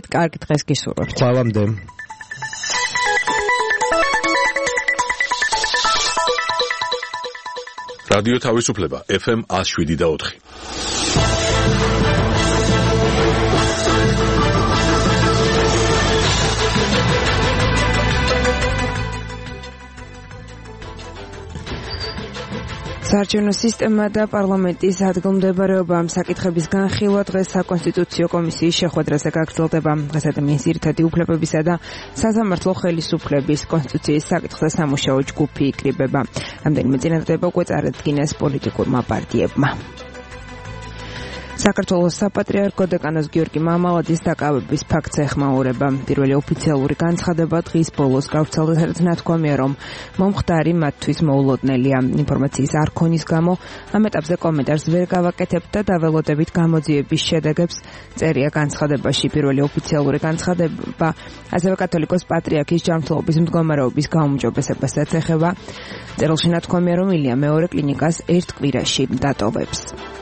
კარგი დღეს გისურვებთ. ყველამდე. რადიო თავისუფლება FM 107.4. საარჩევნო სისტემა და პარლამენტის ადგილმდებარეობა ამ საკითხების განხილვა დღეს საკონსტიტუციო კომისიის შეხვედრაზე გაგრძელდება. დღეს ადამიანის ძირითადი უფლებებისა და სასამართლო ხელისუფლების კონსტიტუციის საკითხზე სამუშაო ჯგუფი იკრიბება. რამდენიმე წინადადება უკვე წარადგინეს პოლიტიკურმა პარტიებმა. საქართველოს საპატრიარქო დეკანოს გიორგი მამალაძის დაკავების ფაქტს ეხმაურება. პირველი ოფიციალური განცხადება დღის ბოლოს გავრცელდა, სადაც ნათქვამია, რომ მომხდარი მათთვის მოულოდნელია. ინფორმაციის არ ქონის გამო ამ ეტაპზე კომენტარს ვერ გავაკეთებთ და დაველოდებით გამოძიების შედეგებს, წერია განცხადებაში. პირველი ოფიციალური განცხადება ასევე კათოლიკოს პატრიარქის ჯანმრთელობის მდგომარეობის გაუმჯობესებასაც ეხება. წერილში ნათქვამია, რომ ილია მეორე კლინიკას ერთ კვირაში დატოვებს.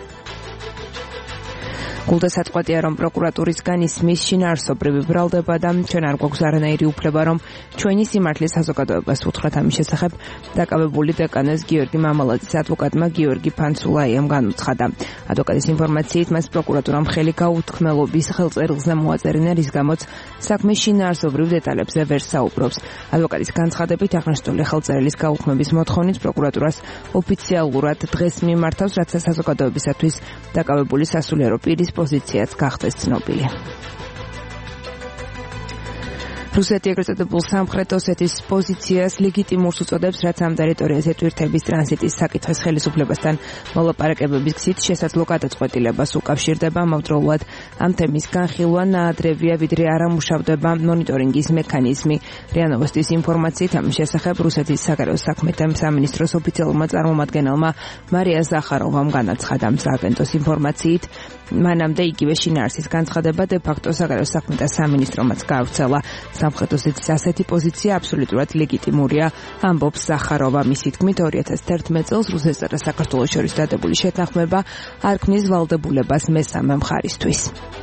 გულდასაწყვეტია, რომ პროკურატურისგან ისმის შინაარსობრივი ბრალდება და ჩვენ არ გვაქვს არანაირი უფლება, რომ ჩვენი სიმართლის საზოგადოებას უთხრათ ამის შესახებ, დაკავებული დეკანოს გიორგი მამალაძის ადვოკატმა გიორგი ფანცულაიამ განუცხადა. ადვოკატის ინფორმაციით, მას პროკურატურამ ხელი გაუთქმელობის ხელწერილზე მოაწერინა, რის გამოც საქმის შინაარსობრივ დეტალებზე ვერ საუბრობს. ადვოკატის განცხადებით, აღნიშნული ხელწერილის გაუქმების მოთხოვნით პროკურატურას ოფიციალურად დღეს მიმართავს, რაც საზოგადოებისათვის დაკავებული სასულიერო პირის პოზიციაც გახდეს ცნობილი. რუსეთი ეგრეთ წოდებულ სამხრეთ ოსეთის პოზიციას ლეგიტიმურს უწოდებს, რაც ამ ტერიტორიაზე ტვირთების ტრანზიტის საკითხის ხელისუფლებასთან მოლაპარაკებების გზით შესაძლო გადაწყვეტილებას უკავშირდება. ამავდროულად ამ თემის განხილვა ნაადრევია, ვიდრე არ ამუშავდება მონიტორინგის მექანიზმი. რია ნოვოსტის ინფორმაციით, ამის შესახებ რუსეთის საგარეო საქმეთა სამინისტროს ოფიციალურმა წარმომადგენელმა მარია ზახაროვამ განაცხადა. სააგენტოს ინფორმაციით, მანამდე იგივე შინაარსის განცხადება დე-ფაქტო საგარეო საქმეთა სამინისტრომაც გაავრცელა. სამხრეთ ოსეთის ასეთი პოზიცია აბსოლუტურად ლეგიტიმურია, ამბობს ზახაროვა. მისი თქმით, 2011 წელს რუსეთსა და საქართველოს შორის დადებული შეთანხმება არ ქმნის ვალდებულებას მესამე მხარისთვის.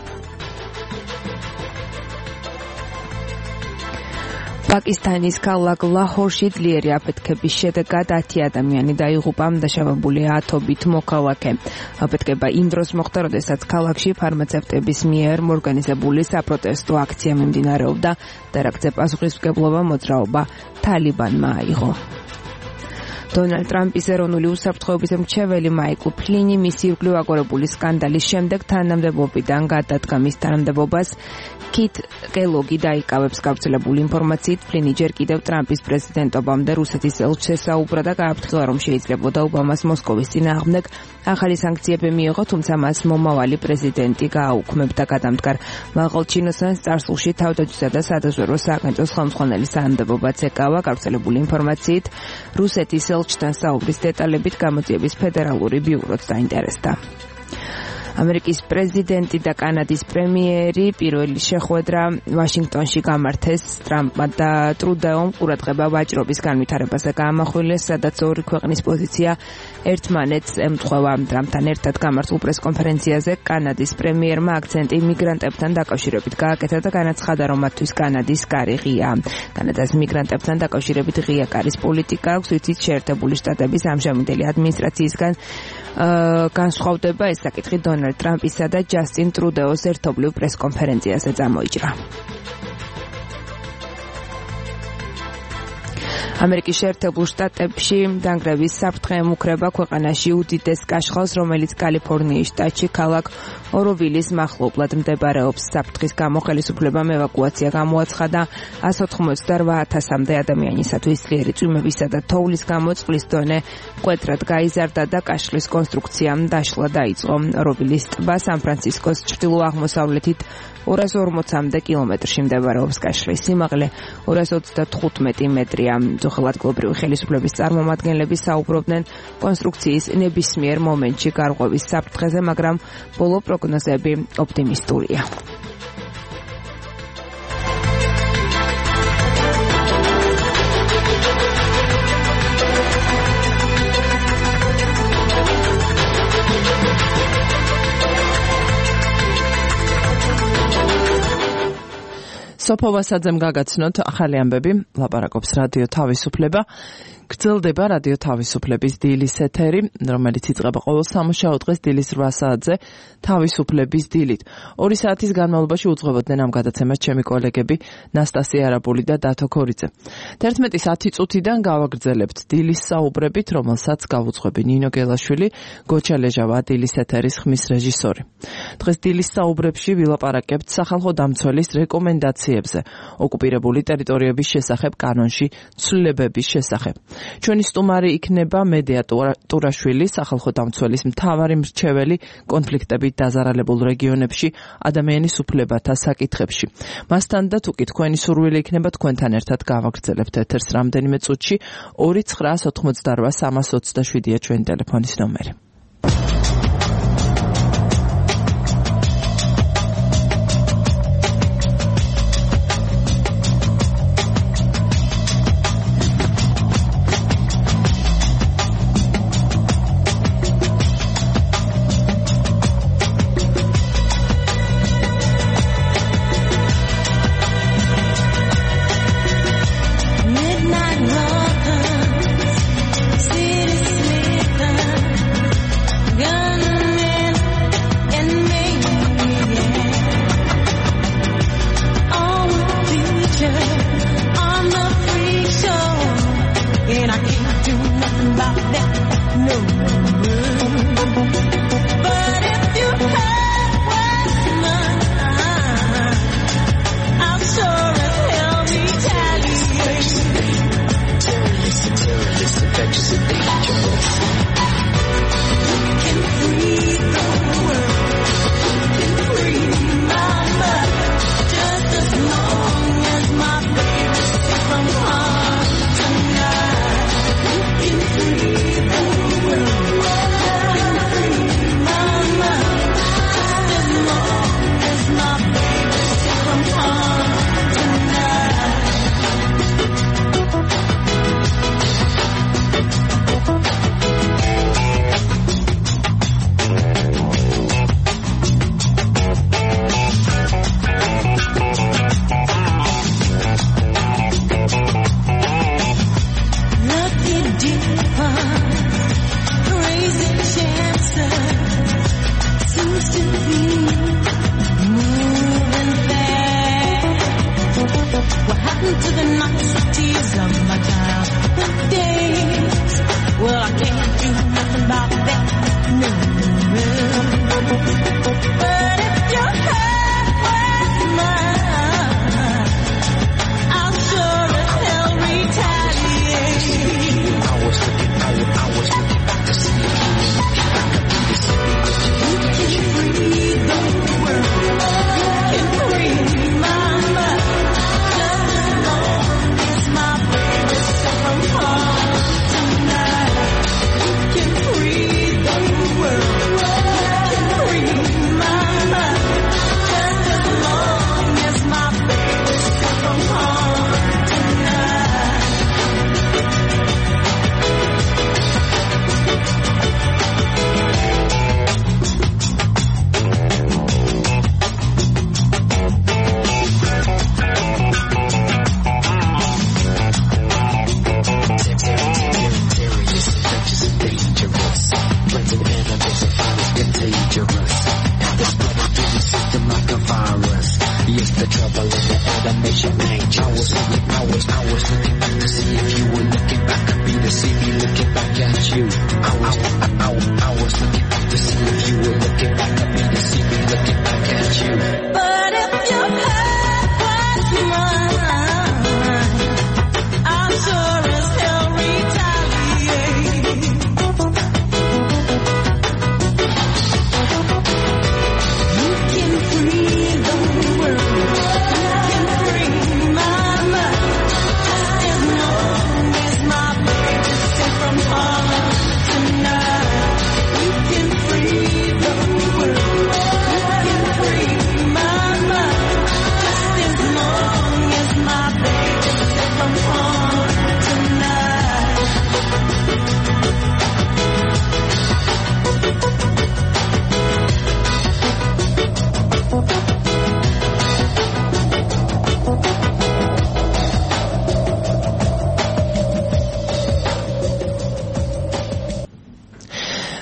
პაკისტანის ქალაქ ლაჰორში ძლიერი აფეთქების შედეგად 10 ადამიანი დაიღუპა, დაშავებულია ათობით მოქალაქე. აფეთქება იმ დროს მოხდა, როდესაც ქალაქში ფარმაცევტების მიერ ორგანიზებული საპროტესტო აქცია მიმდინარეობდა და რაგზე პასუხისმგებლობა მოძრაობა თალიბანმა აიღო. დონალდ ტრამპის ეროვნული უსაფრთხოების მრჩეველი მაიკლ ფლინი მისი ირგვლივ აგორებული სკანდალის შემდეგ თანამდებობიდან გადადგა. მის თანამდებობას კით კელოგი დაიკავებს. გავრცელებული ინფორმაციით, ფლინი ჯერ კიდევ ტრამპის პრეზიდენტობამდე რუსეთის ელჩს ესაუბრა და გააფრთხილა, რომ შეიძლებოდა ობამას მოსკოვის წინააღმდეგ ახალი სანქციები მიიღო, თუმცა მას მომავალი პრეზიდენტი გააუქმებდა. გადამდგარ მაღალ ჩინოსანს წარსულში თავდაცვისა და სადაზვერვო სააგენტოს ხელმძღვანელის თანამდებობაც ეკავა. გავრცელებული ინფორმაციით, რუსეთის ელჩთან საუბრის დეტალებით გამოძიების ფედერალური ბიუროც დაინტერესდა. ამერიკის პრეზიდენტი და კანადის პრემიერი პირველი შეხვედრა ვაშინგტონში გამართეს. ტრამპმა და ტრუდეომ ყურადღება ვაჭრობის განვითარებაზე გაამახვილეს, სადაც ორი ქვეყნის პოზიცია ერთმანეთს ემთხვევა. ტრამპთან ერთად გამართულ პრესკონფერენციაზე კანადის პრემიერმა აქცენტი მიგრანტებთან დაკავშირებით გააკეთა და განაცხადა, რომ მათთვის კანადის კარი ღია. კანადას მიგრანტებთან დაკავშირებით ღია კარის პოლიტიკა აქვს, რითიც შეერთებული შტატების ამჟამინდელი ადმინისტრაციისგან განსხვავდება. ეს საკითხი დონალდ ტრამპისა და ჯასტინ ტრუდეოს ერთობლივ პრესკონფერენციაზე წამოიჭრა. ამერიკის შეერთებულ შტატებში დანგრევის საფრთხე ემუქრება ქვეყანაში უდიდეს კაშხალს, რომელიც კალიფორნიის შტატში ქალაქ ოროვილის მახლობლად მდებარეობს. საფრთხის გამო ხელისუფლებამ ევაკუაცია გამოაცხადა 188,000-მდე ადამიანისათვის. ძლიერი წვიმებისა და თოვლის გამო წყლის დონე მკვეთრად გაიზარდა და კაშხლის კონსტრუქციამ დაშლა დაიწყო. ოროვილის ტბა სან-ფრანცისკოს ჩრდილო-აღმოსავლეთით 240-მდე კილომეტრში მდებარეობს. კაშხლის სიმაღლე 235 მეტრია. ადგილობრივი ხელისუფლების წარმომადგენლები საუბრობდნენ კონსტრუქციის ნებისმიერ მომენტში გარღვევის საფრთხეზე, მაგრამ ბოლო პროგნოზები ოპტიმისტურია. სოფო ვასაძემ გაგაცნოთ ახალი ამბები, ლაპარაკობს რადიო თავისუფლება. გრძელდება რადიო თავისუფლების დილის ეთერი, რომელიც იწყება ყოველ სამუშაო დღეს დილის 8 საათზე თავისუფლების დილით. 2 საათის განმავლობაში უძღვებოდნენ ამ გადაცემას ჩემი კოლეგები ნასტასია არაბული და დათო ქორიძე. 11:10 წუთიდან გავაგრძელებთ დილის საუბრებით, რომელსაც გავუძღვები ნინო გელაშვილი, გოჩა ლეჟავა, დილის ეთერის ხმის რეჟისორი. დღეს დილის საუბრებში ვილაპარაკებთ სახალხო დამცველის რეკომენდაციებზე, ოკუპირებული ტერიტორიების შესახებ, კანონში ცვლილებების შესახებ. ჩვენი სტუმარი იქნება მედია ტურაშვილი, სახალხო დამცველის მთავარი მრჩეველი კონფლიქტებით დაზარალებულ რეგიონებში ადამიანის უფლებათა საკითხებში. მასთან და თუ კი თქვენი სურვილი იქნება, თქვენთან ერთად გავაგრძელებთ ეთერს რამდენიმე წუთში. 2988327-ია ჩვენი ტელეფონის ნომერი.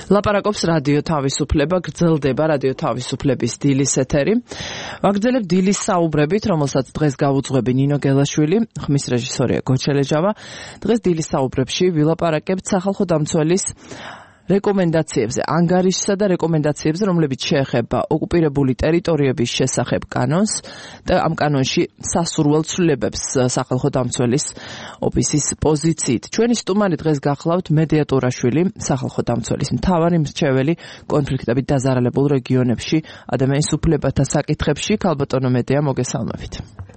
ლაპარაკობს რადიო თავისუფლება, გრძელდება რადიო თავისუფლების დილის ეთერი. ვაგრძელებ დილის საუბრებით, რომელსაც დღეს გავუძღვები ნინო გელაშვილი, ხმის რეჟისორია გოჩელეჯავა. დღეს დილის საუბრებში ვილაპარაკებთ სახალხო დამცველის რეკომენდაციებზე, ანგარიშსა და რეკომენდაციებზე, რომლებიც შეეხება ოკუპირებული ტერიტორიების შესახებ კანონს და ამ კანონში სასურველ ცვლილებებს სახალხო დამცველის ოფისის პოზიციით. ჩვენი სტუმარი დღეს გახლავთ მედიატორაშვილი, სახალხო დამცველის მთავარი მრჩეველი კონფლიქტებით დაზარალებულ რეგიონებში, ადამიანის უფლებათა საკითხებში. ქალბატონო მედია, მოგესალმებით.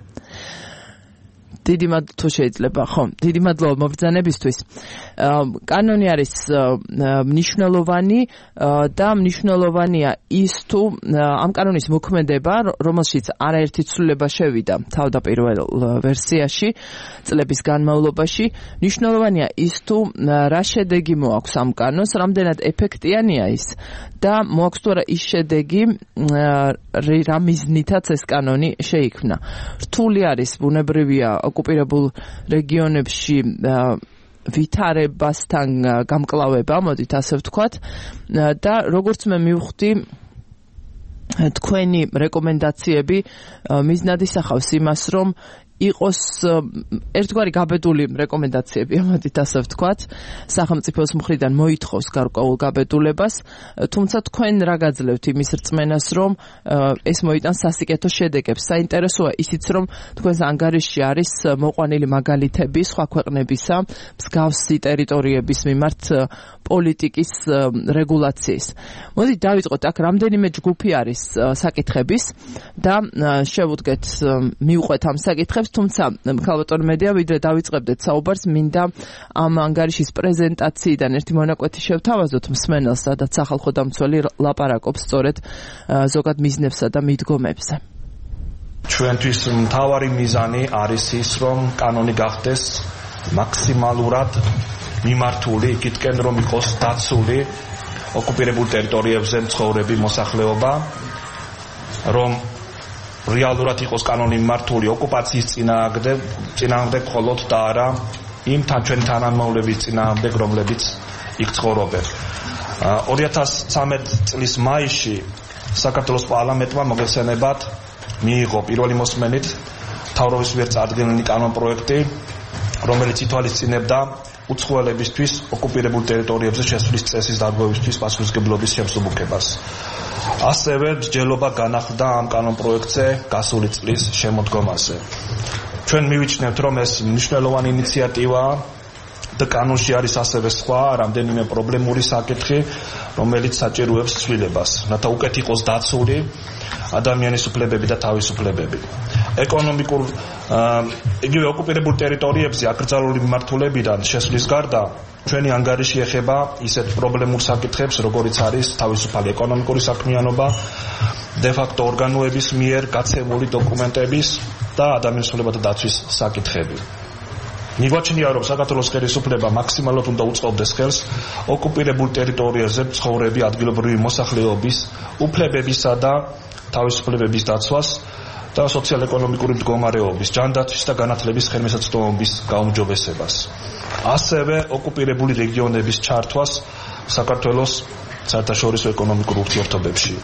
დიდი მადლობა თუ შეიძლება, ხო, დიდი მადლობა მობრძანებისთვის. კანონი არის მნიშვნელოვანი და მნიშვნელოვანია ის თუ ამ კანონის მოქმედება, რომელშიც არაერთი ცვლილება შევიდა თავდაპირველ ვერსიაში წლების განმავლობაში, მნიშვნელოვანია ის თუ რა შედეგი მოაქვს ამ კანონს, რამდენად ეფექტიანია ის და მოაქვს თუ არა ის შედეგი, რა მიზნითაც ეს კანონი შეიქმნა. რთული არის, ბუნებრივია ოკუპირებულ რეგიონებში ვითარებასთან გამკლავება, მოდით ასე ვთქვათ, და როგორც მე მივხვდი, თქვენი რეკომენდაციები მიზნად ისახავს იმას, რომ იყოს ერთგვარი გაბედული რეკომენდაციები, მოდით ასე ვთქვათ, სახელმწიფოს მხრიდან მოითხოვს გარკვეულ გაბედულებას, თუმცა თქვენ რა გაძლევთ იმის რწმენას, რომ ეს მოიტანს სასიკეთო შედეგებს. საინტერესოა ისიც, რომ თქვენს ანგარიშში არის მოყვანილი მაგალითები სხვა ქვეყნებისა, მსგავსი ტერიტორიების მიმართ პოლიტიკის რეგულაციის. მოდით დავიწყოთ, აქ რამდენიმე ჯგუფი არის საკითხების და შევუდგეთ, მივყვეთ ამ საკითხებს. თუმცა, ქალბატონო მედია, ვიდრე დავიწყებდეთ საუბარს, მინდა ამ ანგარიშის პრეზენტაციიდან ერთი მონაკვეთი შევთავაზოთ მსმენელს, სადაც სახალხო დამცველი ლაპარაკობს სწორედ ზოგად მიზნებსა და მიდგომებზე. ჩვენთვის მთავარი მიზანი არის ის, რომ კანონი გახდეს მაქსიმალურად მიმართული იქითკენ, რომ იყოს დაცული ოკუპირებულ ტერიტორიებზე მცხოვრები მოსახლეობა, რომ რეალურად იყოს კანონი მიმართული ოკუპაციის წინააღმდეგ მხოლოდ და არა იმ ჩვენი თანამოვლების წინააღმდეგ, რომლებიც იქ ცხოვრობენ. 2013 წლის მაისში საქართველოს პარლამენტმა მოგეხსენებათ მიიღო პირველი მოსმენით მთავრობის მიერ წარდგენილი კანონპროექტი, რომელიც ითვალისწინებდა უცხოელებისთვის ოკუპირებულ ტერიტორიებზე შესვლის წესის დარღვევისთვის პასუხისმგებლობის შემსუბუქებას. ასევე მსჯელობა განახლდა ამ კანონპროექტზე გასული წლის შემოდგომაზე. ჩვენ მივიჩნევთ, რომ ეს მნიშვნელოვანი ინიციატივაა და კანონში არის ასევე სხვა რამდენიმე პრობლემური საკითხი, რომელიც საჭიროებს ცვლილებას, რათა უკეთ იყოს დაცული ადამიანის უფლებები და თავისუფლებები. ეკონომიკურ იგივე ოკუპირებულ ტერიტორიებზე აკრძალული მიმართულებიდან შესვლის გარდა ჩვენი ანგარიში ეხება ისეთ პრობლემურ საკითხებს, როგორიც არის თავისუფალი ეკონომიკური საქმიანობა, დე-ფაქტო ორგანოების მიერ გაცემული დოკუმენტების და ადამიანის უფლებათა დაცვის საკითხები. მიგვაჩნია, რომ საქართველოს ხელისუფლება მაქსიმალურად უნდა უწყობდეს ხელს ოკუპირებულ ტერიტორიაზე მცხოვრები ადგილობრივი მოსახლეობის უფლებებისა და თავისუფლებების დაცვას და სოციალ-ეკონომიკური მდგომარეობის, ჯანდაცვის და განათლების ხელმისაწვდომობის გაუმჯობესებას. ასევე ოკუპირებული რეგიონების ჩართვას საქართველოს საერთაშორისო ეკონომიკურ ურთიერთობებში.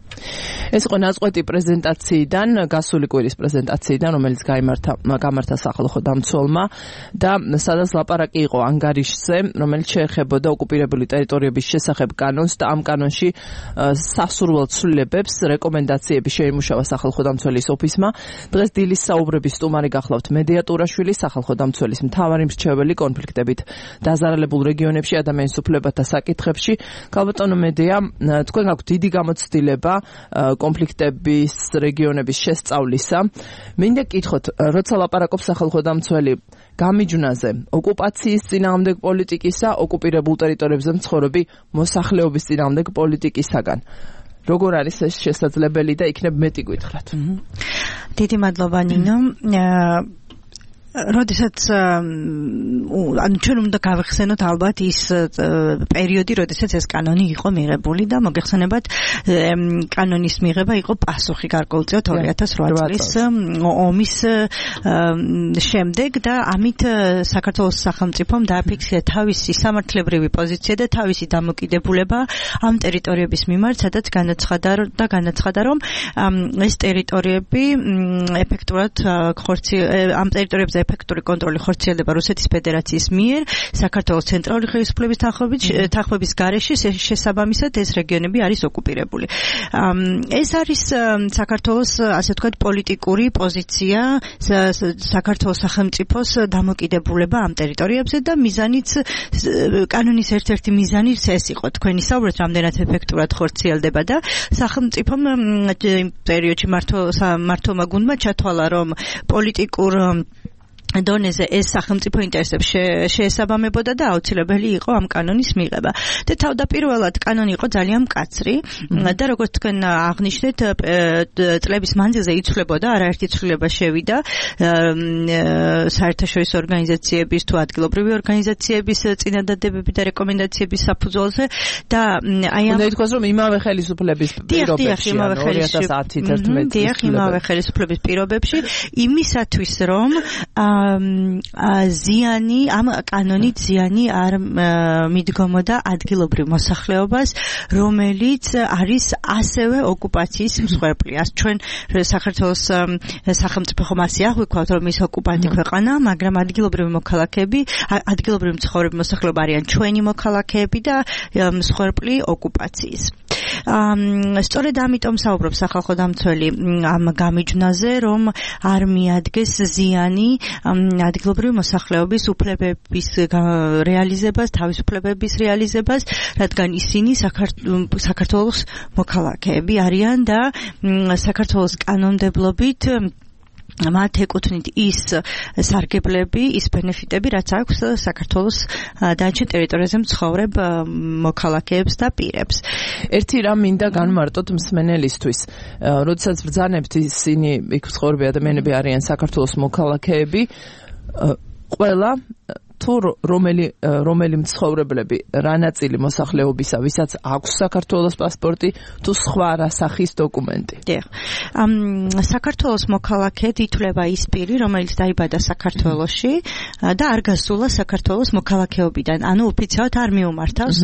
ეს იყო ნაწყვეტი პრეზენტაციიდან, გასული კვირის პრეზენტაციიდან, რომელიც გამართა სახალხო დამცველმა და სადაც ლაპარაკი იყო ანგარიშზე, რომელიც შეეხებოდა ოკუპირებული ტერიტორიების შესახებ კანონს და ამ კანონში სასურველ ცვლილებებს რეკომენდაციები შეიმუშავა სახალხო დამცველის ოფისმა. დღეს დილის საუბრების სტუმარი გახლავთ მედიატორაშვილი, სახალხო დამცველის მთავარი მრჩეველი კონფლიქტებით დაზარალებულ რეგიონებში ადამიანის უფლებათა საკითხებში. ქალბატონო მედია, თქვენ გაქვთ დიდი გამოცდილება კონფლიქტების რეგიონების შესწავლისა. მინდა გკითხოთ, როცა ლაპარაკობს სახალხო დამცველი გამიჯვნაზე, ოკუპაციის წინააღმდეგ პოლიტიკისა, ოკუპირებულ ტერიტორიებზე მცხოვრები მოსახლეობის წინააღმდეგ პოლიტიკისაგან. როგორ არის ეს შესაძლებელი და იქნებ მეტი გითხრათ? დიდი მადლობა ნინო. როდესაც ანუ ჩვენ უნდა გავიხსენოთ ალბათ ის პერიოდი, როდესაც ეს კანონი იყო მიღებული და მოგეხსენებათ კანონის მიღება იყო პასუხი გარკვეულწილად 2008 წლის ომის შემდეგ და ამით საქართველოს სახელმწიფომ დააფიქსირა თავისი სამართლებრივი პოზიცია და თავისი დამოკიდებულება ამ ტერიტორიების მიმართ, სადაც განაცხადა, რომ ეს ტერიტორიები ეფექტურად ამ ტერიტორიებზე ეფექტური კონტროლი ხორციელდება რუსეთის ფედერაციის მიერ საქართველოს ცენტრალური ხელისუფლების თანხმობის გარეშე, შესაბამისად ეს რეგიონები არის ოკუპირებული. ეს არის საქართველოს, ასე ვთქვათ, პოლიტიკური პოზიცია, საქართველოს სახელმწიფოს დამოკიდებულება ამ ტერიტორიებზე და მიზანიც კანონის ერთ-ერთი მიზანი ეს იყო. თქვენი საუბრით, რამდენად ეფექტურად ხორციელდება და სახელმწიფომ პერიოდში მართლმა გუნდმა ჩათვალა, რომ პოლიტიკურ დონეზე ეს სახელმწიფო ინტერესებს შეესაბამებოდა და აუცილებელი იყო ამ კანონის მიღება. და თავდაპირველად კანონი იყო ძალიან მკაცრი და როგორც თქვენ აღნიშნეთ, წლების მანძილზე იცვლებოდა, არაერთი ცვლილება შევიდა საერთაშორისო ორგანიზაციების თუ ადგილობრივი ორგანიზაციების წინადადებები და რეკომენდაციების საფუძველზე და აი ამ უნდა ითქვას, რომ იმავე ხელისუფლების პირობებში 2010-11 წლის იმავე ხელისუფლების პირობებში იმისათვის რომ ზიანი ამ კანონით ზიანი არ მიდგომოდა ადგილობრივ მოსახლეობას, რომელიც არის ასევე ოკუპაციის მსხვერპლი. ჩვენ საქართველოს სახელმწიფო ხომ ასე აღვიქვათ, რომ ის ოკუპანტი ქვეყანა, მაგრამ ადგილობრივი მოქალაქეები, ადგილობრივი მცხოვრები მოსახლეობა არიან ჩვენი მოქალაქეები და მსხვერპლი ოკუპაციის. სწორედ ამიტომ საუბრობს სახალხო დამცველი ამ გამიჯვნაზე, რომ არ მიადგეს ზიანი ადგილობრივი მოსახლეობის უფლებების რეალიზებას, თავისუფლებების რეალიზებას, რადგან ისინი საქართველოს მოქალაქეები არიან და საქართველოს კანონმდებლობით მათ ეკუთვნით ის სარგებლები, ის ბენეფიტები, რაც აქვს საქართველოს დანარჩენ ტერიტორიაზე მცხოვრებ მოქალაქეებს და პირებს. ერთი რამ მინდა განმარტოთ მსმენელისთვის. როდესაც ბრძანებთ ისინი იქ მცხოვრები ადამიანები არიან საქართველოს მოქალაქეები, ყველა თუ რომელი მცხოვრებლები რა ნაწილი მოსახლეობისა, ვისაც აქვს საქართველოს პასპორტი, თუ სხვა რა სახის დოკუმენტი. საქართველოს მოქალაქედ ითვლება ის პირი, რომელიც დაიბადა საქართველოში და არ გასულა საქართველოს მოქალაქეობიდან. ანუ ოფიციალურად არ მიუმართავს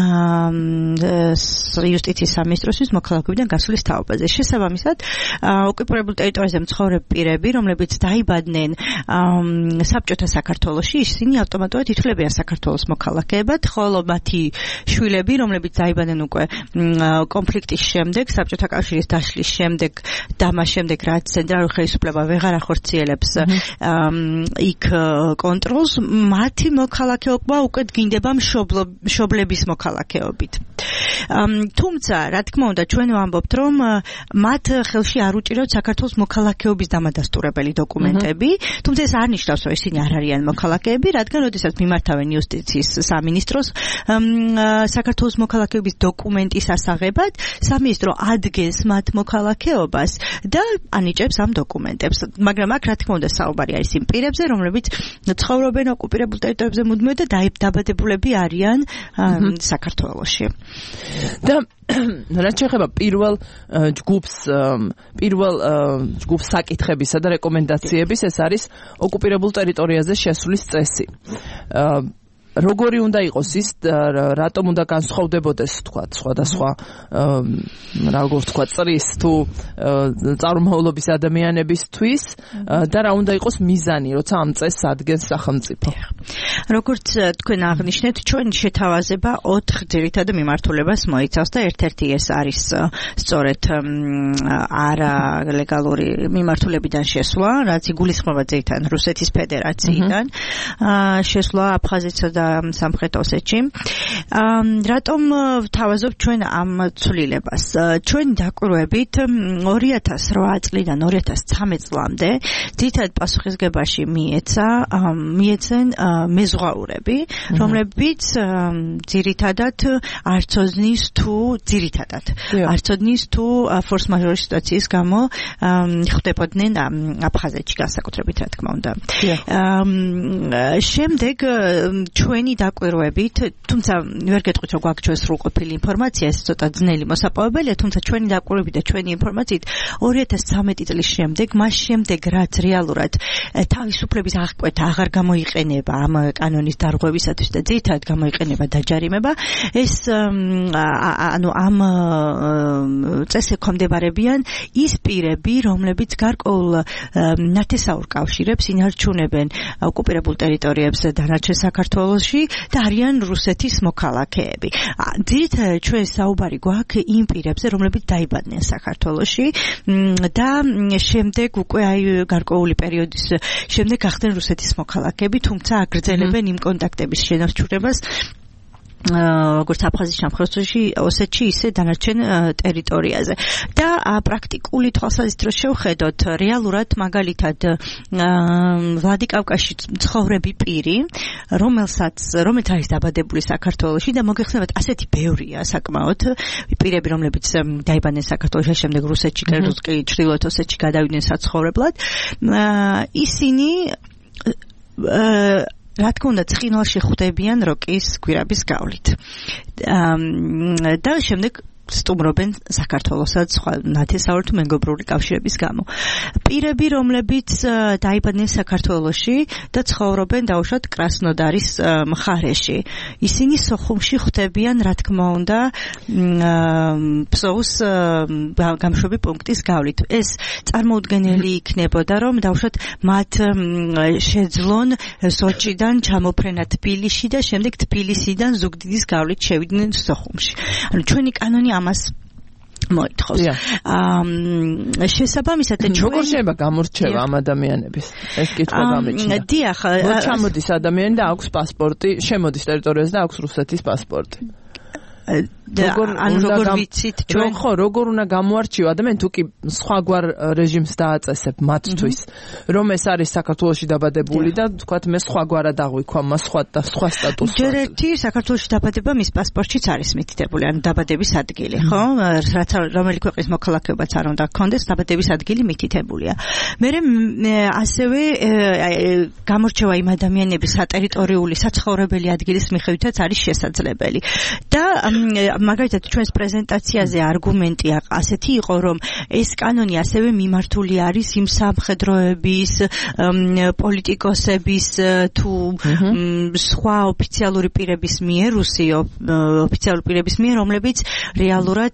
იუსტიციის სამინისტროსთვის მოქალაქეობიდან გასulis თაობაზე. შესაბამისად, ოკუპირებულ ტერიტორიაზე მცხოვრებ პირები, რომლებიც დაიბადნენ საბჭოთა საქართველოში, ისინი ავტომატურად ითვლებიან საქართველოს მოქალაქეებად, ხოლო მათი შვილები, რომლებიც დაიბადნენ უკვე კონფლიქტის შემდეგ, საბჭოთა კავშირის დაშლის შემდეგ და მას შემდეგ, რაც ცენტრალური ხელისუფლება ვეღარ ახორციელებს იქ კონტროლს, მათი მოქალაქეობა უკვე დგინდება მშობლების მოქალაქეობით. თუმცა, რა თქმა უნდა, ჩვენ ვამბობთ, რომ მათ ხელში არ უჭირავს საქართველოს მოქალაქეობის დამადასტურებელი დოკუმენტები, თუმცა ეს არ ნიშნავს, რომ ისინი არ არიან მოქალაქეები, რადგან როდესაც მიმართავენ იუსტიციის სამინისტროს საქართველოს მოქალაქეობის დოკუმენტის ასაღებად, სამინისტრო ადგენს მათ მოქალაქეობას და ანიჭებს ამ დოკუმენტებს. მაგრამ აქ რა თქმა უნდა საუბარი არის იმ პირებზე, რომლებიც ცხოვრობენ ოკუპირებულ ტერიტორიებზე მუდმივად და დადებულებები არიან საქართველოში. და რაც შეეხება პირველ ჯგუფს საკითხებისა და რეკომენდაციების, ეს არის ოკუპირებულ ტერიტორიაზე შესulis წესი. როგორი უნდა იყოს ის, რატომ უნდა განსხვავდებოდეს, თქვათ, სხვადასხვა როგორ ვთქვათ, წრის თუ წარმომავლობის ადამიანებისთვის და რა უნდა იყოს მიზანი, როცა ამ წესს ადგენს სახელმწიფო. როგორც თქვენ აღნიშნეთ, ჩვენ შეთავაზება 4 ძირითად მიმართულებას მოიცავს და ერთ-ერთი ეს არის სწორედ არალეგალური მიმართულებიდან შესვლა, რაც იგულისხმება ძირითადად რუსეთის ფედერაციიდან, შესვლა აფხაზეთსა და სამხრეთ ოსეთში. რატომ ვთავაზობ ჩვენ ამ ცვლილებას? ჩვენ დაკვირვებით 2008 წლიდან 2013 წლამდე ძირითადად პასუხისგებაში მიეცენ მეზღვაურები, რომლებიც ძირითადად არცოდნის თუ force majeure სიტუაციის გამო ხდებოდნენ აფხაზეთში განსაკუთრებით რა თქმა უნდა. შემდეგ ჩვენი დაკვირვებით, თუმცა ვერ გეტყვით რომ გვაქვს ჩვენ სრულყოფილი ინფორმაცია, ეს ცოტა ძნელი მოსაპოვებელია, თუმცა ჩვენი დაკვირვებით და ჩვენი ინფორმაციით 2013 წლის შემდეგ, მას შემდეგ რაც რეალურად თავისუფლების აღკვეთა აღარ გამოიყენება ამ კანონის დარღვევისათვის და ძირითადად გამოიყენება დაჯარიმება, ეს ანუ ამ წესს ექვემდებარებიან ის პირები, რომლებიც გარკვეულ ნათესაურ კავშირებს ინარჩუნებენ ოკუპირებულ ტერიტორიებზე დანარჩენ საქართველოში და არიან რუსეთის მოქალაქეები. ძირითადად ჩვენ საუბარი გვაქვს იმ პირებზე, რომლებიც დაიბადნენ საქართველოში და შემდეგ უკვე გარკვეული პერიოდის შემდეგ გახდნენ რუსეთის მოქალაქეები, თუმცა აგრძელებენ იმ კონტაქტების შენარჩუნებას როგორც აფხაზეთის სამხედროში, ოსეთში, ისე დანარჩენ ტერიტორიაზე. და პრაქტიკული თვალსაზრისით რო შევხედოთ, რეალურად მაგალითად ვლადიკავკაზში ცხოვრები პირი, რომელიც არის დაბადებული საქართველოში და მოგეხსენებათ, ასეთი ბევრია საკმაოდ პირები, რომლებიც დაიბადნენ საქართველოში, შემდეგ რუსეთში, ჩრდილოეთ ოსეთში გადავიდნენ საცხოვრებლად. ისინი რა თქმა უნდა ცხინვალში ხვდებიან როკის გვირაბის გავლით. და შემდეგ სტუმრობენ საქართველოსაც სხვა ნათესაურ თუ მეგობრული კავშირების გამო. პირები, რომლებიც დაიბადნენ საქართველოში და ცხოვრობენ დაუშვათ კრასნოდარის მხარეში. ისინი სოხუმში ხვდებიან, რა თქმა უნდა, ფსოუს გამშვები პუნქტის გავლით. ეს წარმოუდგენელი იქნებოდა, რომ დაუშვათ მათ შეძლონ სოჭიდან ჩამოფრენა თბილისში და შემდეგ თბილისიდან ზუგდიდის გავლით შევიდნენ სოხუმში. ანუ ჩვენი კანონი ამას მოითხოვს. შესაბამისად როგორ შეიძლება გამორჩევა ამ ადამიანების? ეს კითხვა გამიჩნდა. დიახ, ჩამოდის ადამიანი და აქვს პასპორტი, შემოდის ტერიტორიაზე და აქვს რუსეთის პასპორტი. როგორ ვიცით ჩვენ ხო როგორ უნდა გამოარჩიო ადამიანი თუ კი სხვაგვარ რეჟიმს დააწესებ მათთვის რომ ეს არის საქართველოში დაბადებული და თქვათ მე სხვაგვარად აღვიქვა მას სხვა სტატუსი ჯერ ერთი საქართველოში დაბადება მის პასპორტშიც არის მითითებული ანუ დაბადების ადგილი ხო რაც რომელი ქვეყნის მოქალაქეობაც არ უნდა გქონდეს დაბადების ადგილი მითითებულია მე ასევე გამორჩევა იმ ადამიანების სატერიტორიული საცხოვრებელი ადგილის მიხედვითაც არის შესაძლებელი და მაგალითად ჩვენს პრეზენტაციაზე არგუმენტი ასეთი იყო რომ ეს კანონი ასევე მიმართული არის იმ სამხედროების პოლიტიკოსების თუ სხვა ოფიციალური პირების მიერ რუსი ოფიციალური პირების მიერ რომლებიც რეალურად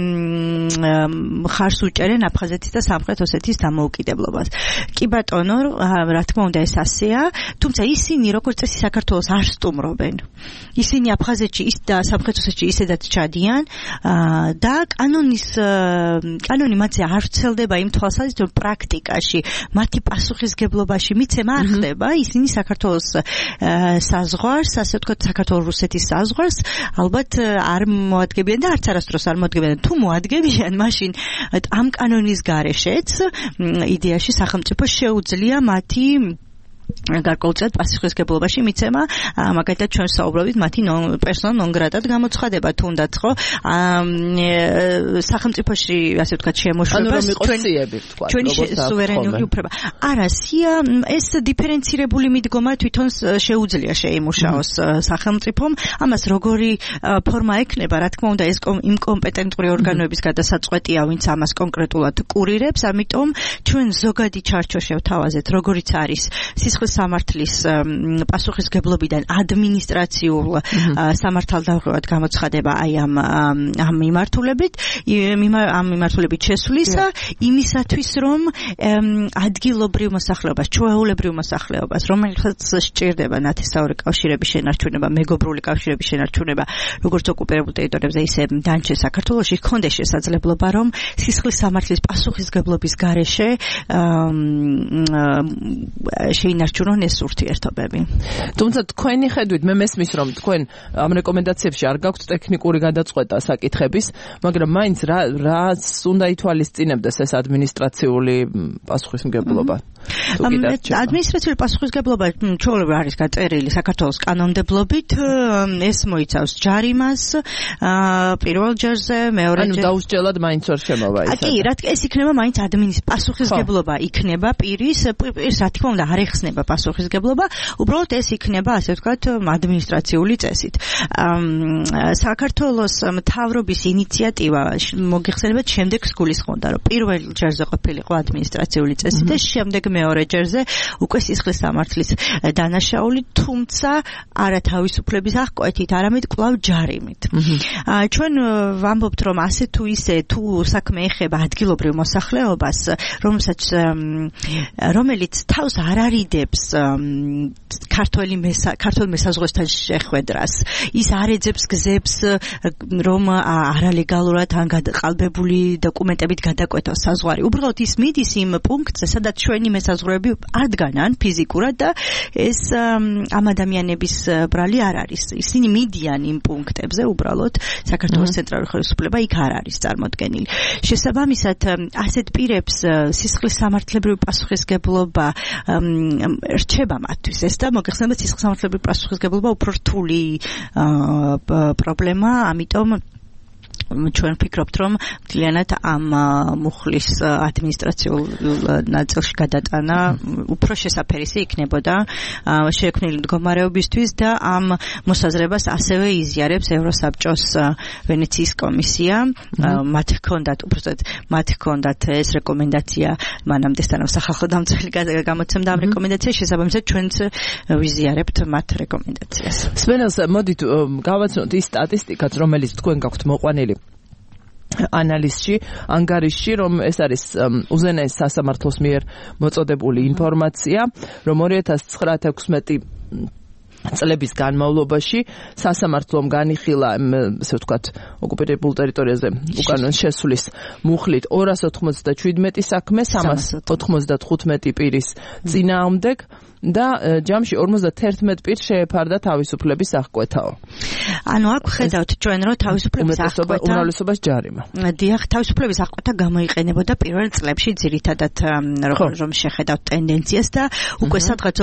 ხარს უჭერენ აფხაზეთის და სამხრეთ ოსეთის დამოუკიდებლობას კი ბატონო რა თქმა უნდა ეს ასეა თუმცა ისინი როგორც წესი საქართველოს არ სტუმრობენ ისინი აფხაზეთში და სამხრეთ ოსეთში ისედაც ჩადიან და კანონი მათზე არ ვრცელდება იმ თვალსაზრისით რომ პრაქტიკაში მათი პასუხისგებლობაში მიცემა არ ხდება ისინი საქართველოს საზღვარს ასე ვთქვათ საქართველოს რუსეთის საზღვარს ალბათ არ მოადგებიან და არც არასდროს არ მოადგებიან თუ მოადგებიან მაშინ ამ კანონის გარეშეც იდეაში სახელმწიფო შეუძლია მათი გარკვეულწილად პასუხისგებლობაში მიცემა მაგალითად ჩვენ საუბრობთ მათი პერსონა ნონ გრატად გამოცხადება თუნდაც ხო სახელმწიფოში ასე ვთქვათ შემოშვებას ჩვენი სუვერენული უფლება არა სია ეს დიფერენცირებული მიდგომა თვითონ შეუძლია შეიმუშაოს სახელმწიფომ ამას როგორი ფორმა ექნება რა თქმა უნდა ეს იმ კომპეტენტური ორგანოების გადასაწყვეტია ვინც ამას კონკრეტულად კურირებს ამიტომ ჩვენ ზოგადი ჩარჩო შევთავაზეთ როგორიც არის სისხლის სამართლის პასუხისგებლობიდან ადმინისტრაციულ სამართალდაღებად გამოცხადება აი ამ მიმართულებით ამ მიმართულებით შესვლისა იმისათვის რომ ადგილობრივ მოსახლეობას ჩვეულებრივ მოსახლეობას რომელსაც სჭირდება ნათესაური კავშირების შენარჩუნება მეგობრული კავშირების შენარჩუნება როგორც ოკუპირებულ ტერიტორიებზე ისე დანარჩენ საქართველოში ჰქონდეს შესაძლებლობა რომ სისხლის სამართლის პასუხისგებლობის გარეშე შეინარჩუნონ ეს ურთიერთობები. თუმცა თქვენი ხედვით მე მესმის რომ თქვენ ამ რეკომენდაციებში არ გაქვთ ტექნიკური გადაწყვეტა საკითხების, მაგრამ მაინც რაც უნდა ითვალისწინებდეს ეს ადმინისტრაციული პასუხისმგებლობა. ადმინისტრაციული პასუხისგებლობა ჩვეულებრივ არის გაწერილი საქართველოს კანონმდებლობით, ეს მოიცავს ჯარიმას, პირველ ჯერზე, მეორე ჯერზე. ანუ დაუსჯელად მაინც ვერ შემოვა ეს. კი, რა თქმა უნდა, ეს იქნება მაინც პასუხისგებლობა იქნება პირის, რა თქმა უნდა, არ ეხსნება პასუხისგებლობა, უბრალოდ ეს იქნება, ასე ვთქვათ, ადმინისტრაციული წესით. საქართველოს მთავრობის ინიციატივა მოგიხსენებათ შემდეგს გულისხმობდა, რომ პირველ ჯერზე ყოფილიყო ადმინისტრაციული წესი და შემდეგ მეორე ჯერზე უკვე სისხლის სამართლის დანაშაული, თუმცა არა თავისუფლების აღკვეთით, არამედ კვლავ ჯარიმით. ჩვენ ვამბობთ, რომ ასე თუ ისე თუ საქმე ეხება ადგილობრივ მოსახლეობას, რომელიც თავს არ არიდებს ქართულ მესაზღვრესთან შეხვედრას, ის არ ეძებს გზებს, რომ არალეგალურად ან ყალბებული დოკუმენტებით გადაკვეთოს საზღვარი. უბრალოდ ის მიდის იმ პუნქტზე, სადაც ჩვენი მესაზღვრეები არ დგანან ფიზიკურად და ეს ამ ადამიანების ბრალი არ არის. ისინი მიდიან იმ პუნქტებზე, უბრალოდ საქართველოს ცენტრალური ხელისუფლება იქ არ არის წარმოდგენილი. შესაბამისად, ასეთ პირებს სისხლის სამართლებრივი პასუხისგებლობა რჩება მათთვის ეს და მოგეხსენებათ სისხლის სამართლებრივი პასუხისგებლობა უფრო რთული პრობლემა, ამიტომ ჩვენ ვფიქრობთ, რომ მთლიანად ამ მუხლის ადმინისტრაციულ ნაწილში გადატანა უფრო შესაფერისი იქნებოდა შექმნილი მდგომარეობისთვის და ამ მოსაზრებას ასევე იზიარებს ევროსაბჭოს ვენეციის კომისია. მათ ჰქონდათ ეს რეკომენდაცია მანამდე სახალხო დამცველი გამოცემდა ამ რეკომენდაციას, შესაბამისად ჩვენც ვიზიარებთ მათ რეკომენდაციას. სმენელს მოდით გავაცნოთ ის სტატისტიკაც, რომელიც თქვენ გაქვთ მოყვანილი ანალიზში, ანგარიშში, რომ ეს არის უზენაეს სასამართლოს მიერ მოწოდებული ინფორმაცია, რომ 2009-16 წლების განმავლობაში სასამართლომ განიხილა, ასე ვთქვათ, ოკუპირებულ ტერიტორიაზე უკანონო შესulis მუხლით 297 საქმე, 395 პირის წინააღმდეგ და ჯამში 51 პირს შეეფარდა თავისუფლების აღკვეთაო. ანუ აქ ხედავთ ჩვენ, რომ თავისუფლების აღკვეთა უმრავლესობას ჯარიმა. დიახ, თავისუფლების აღკვეთა გამოიყენებოდა პირველ წლებში ძირითადად, რომ შეხედავთ ტენდენციას და უკვე სადღაც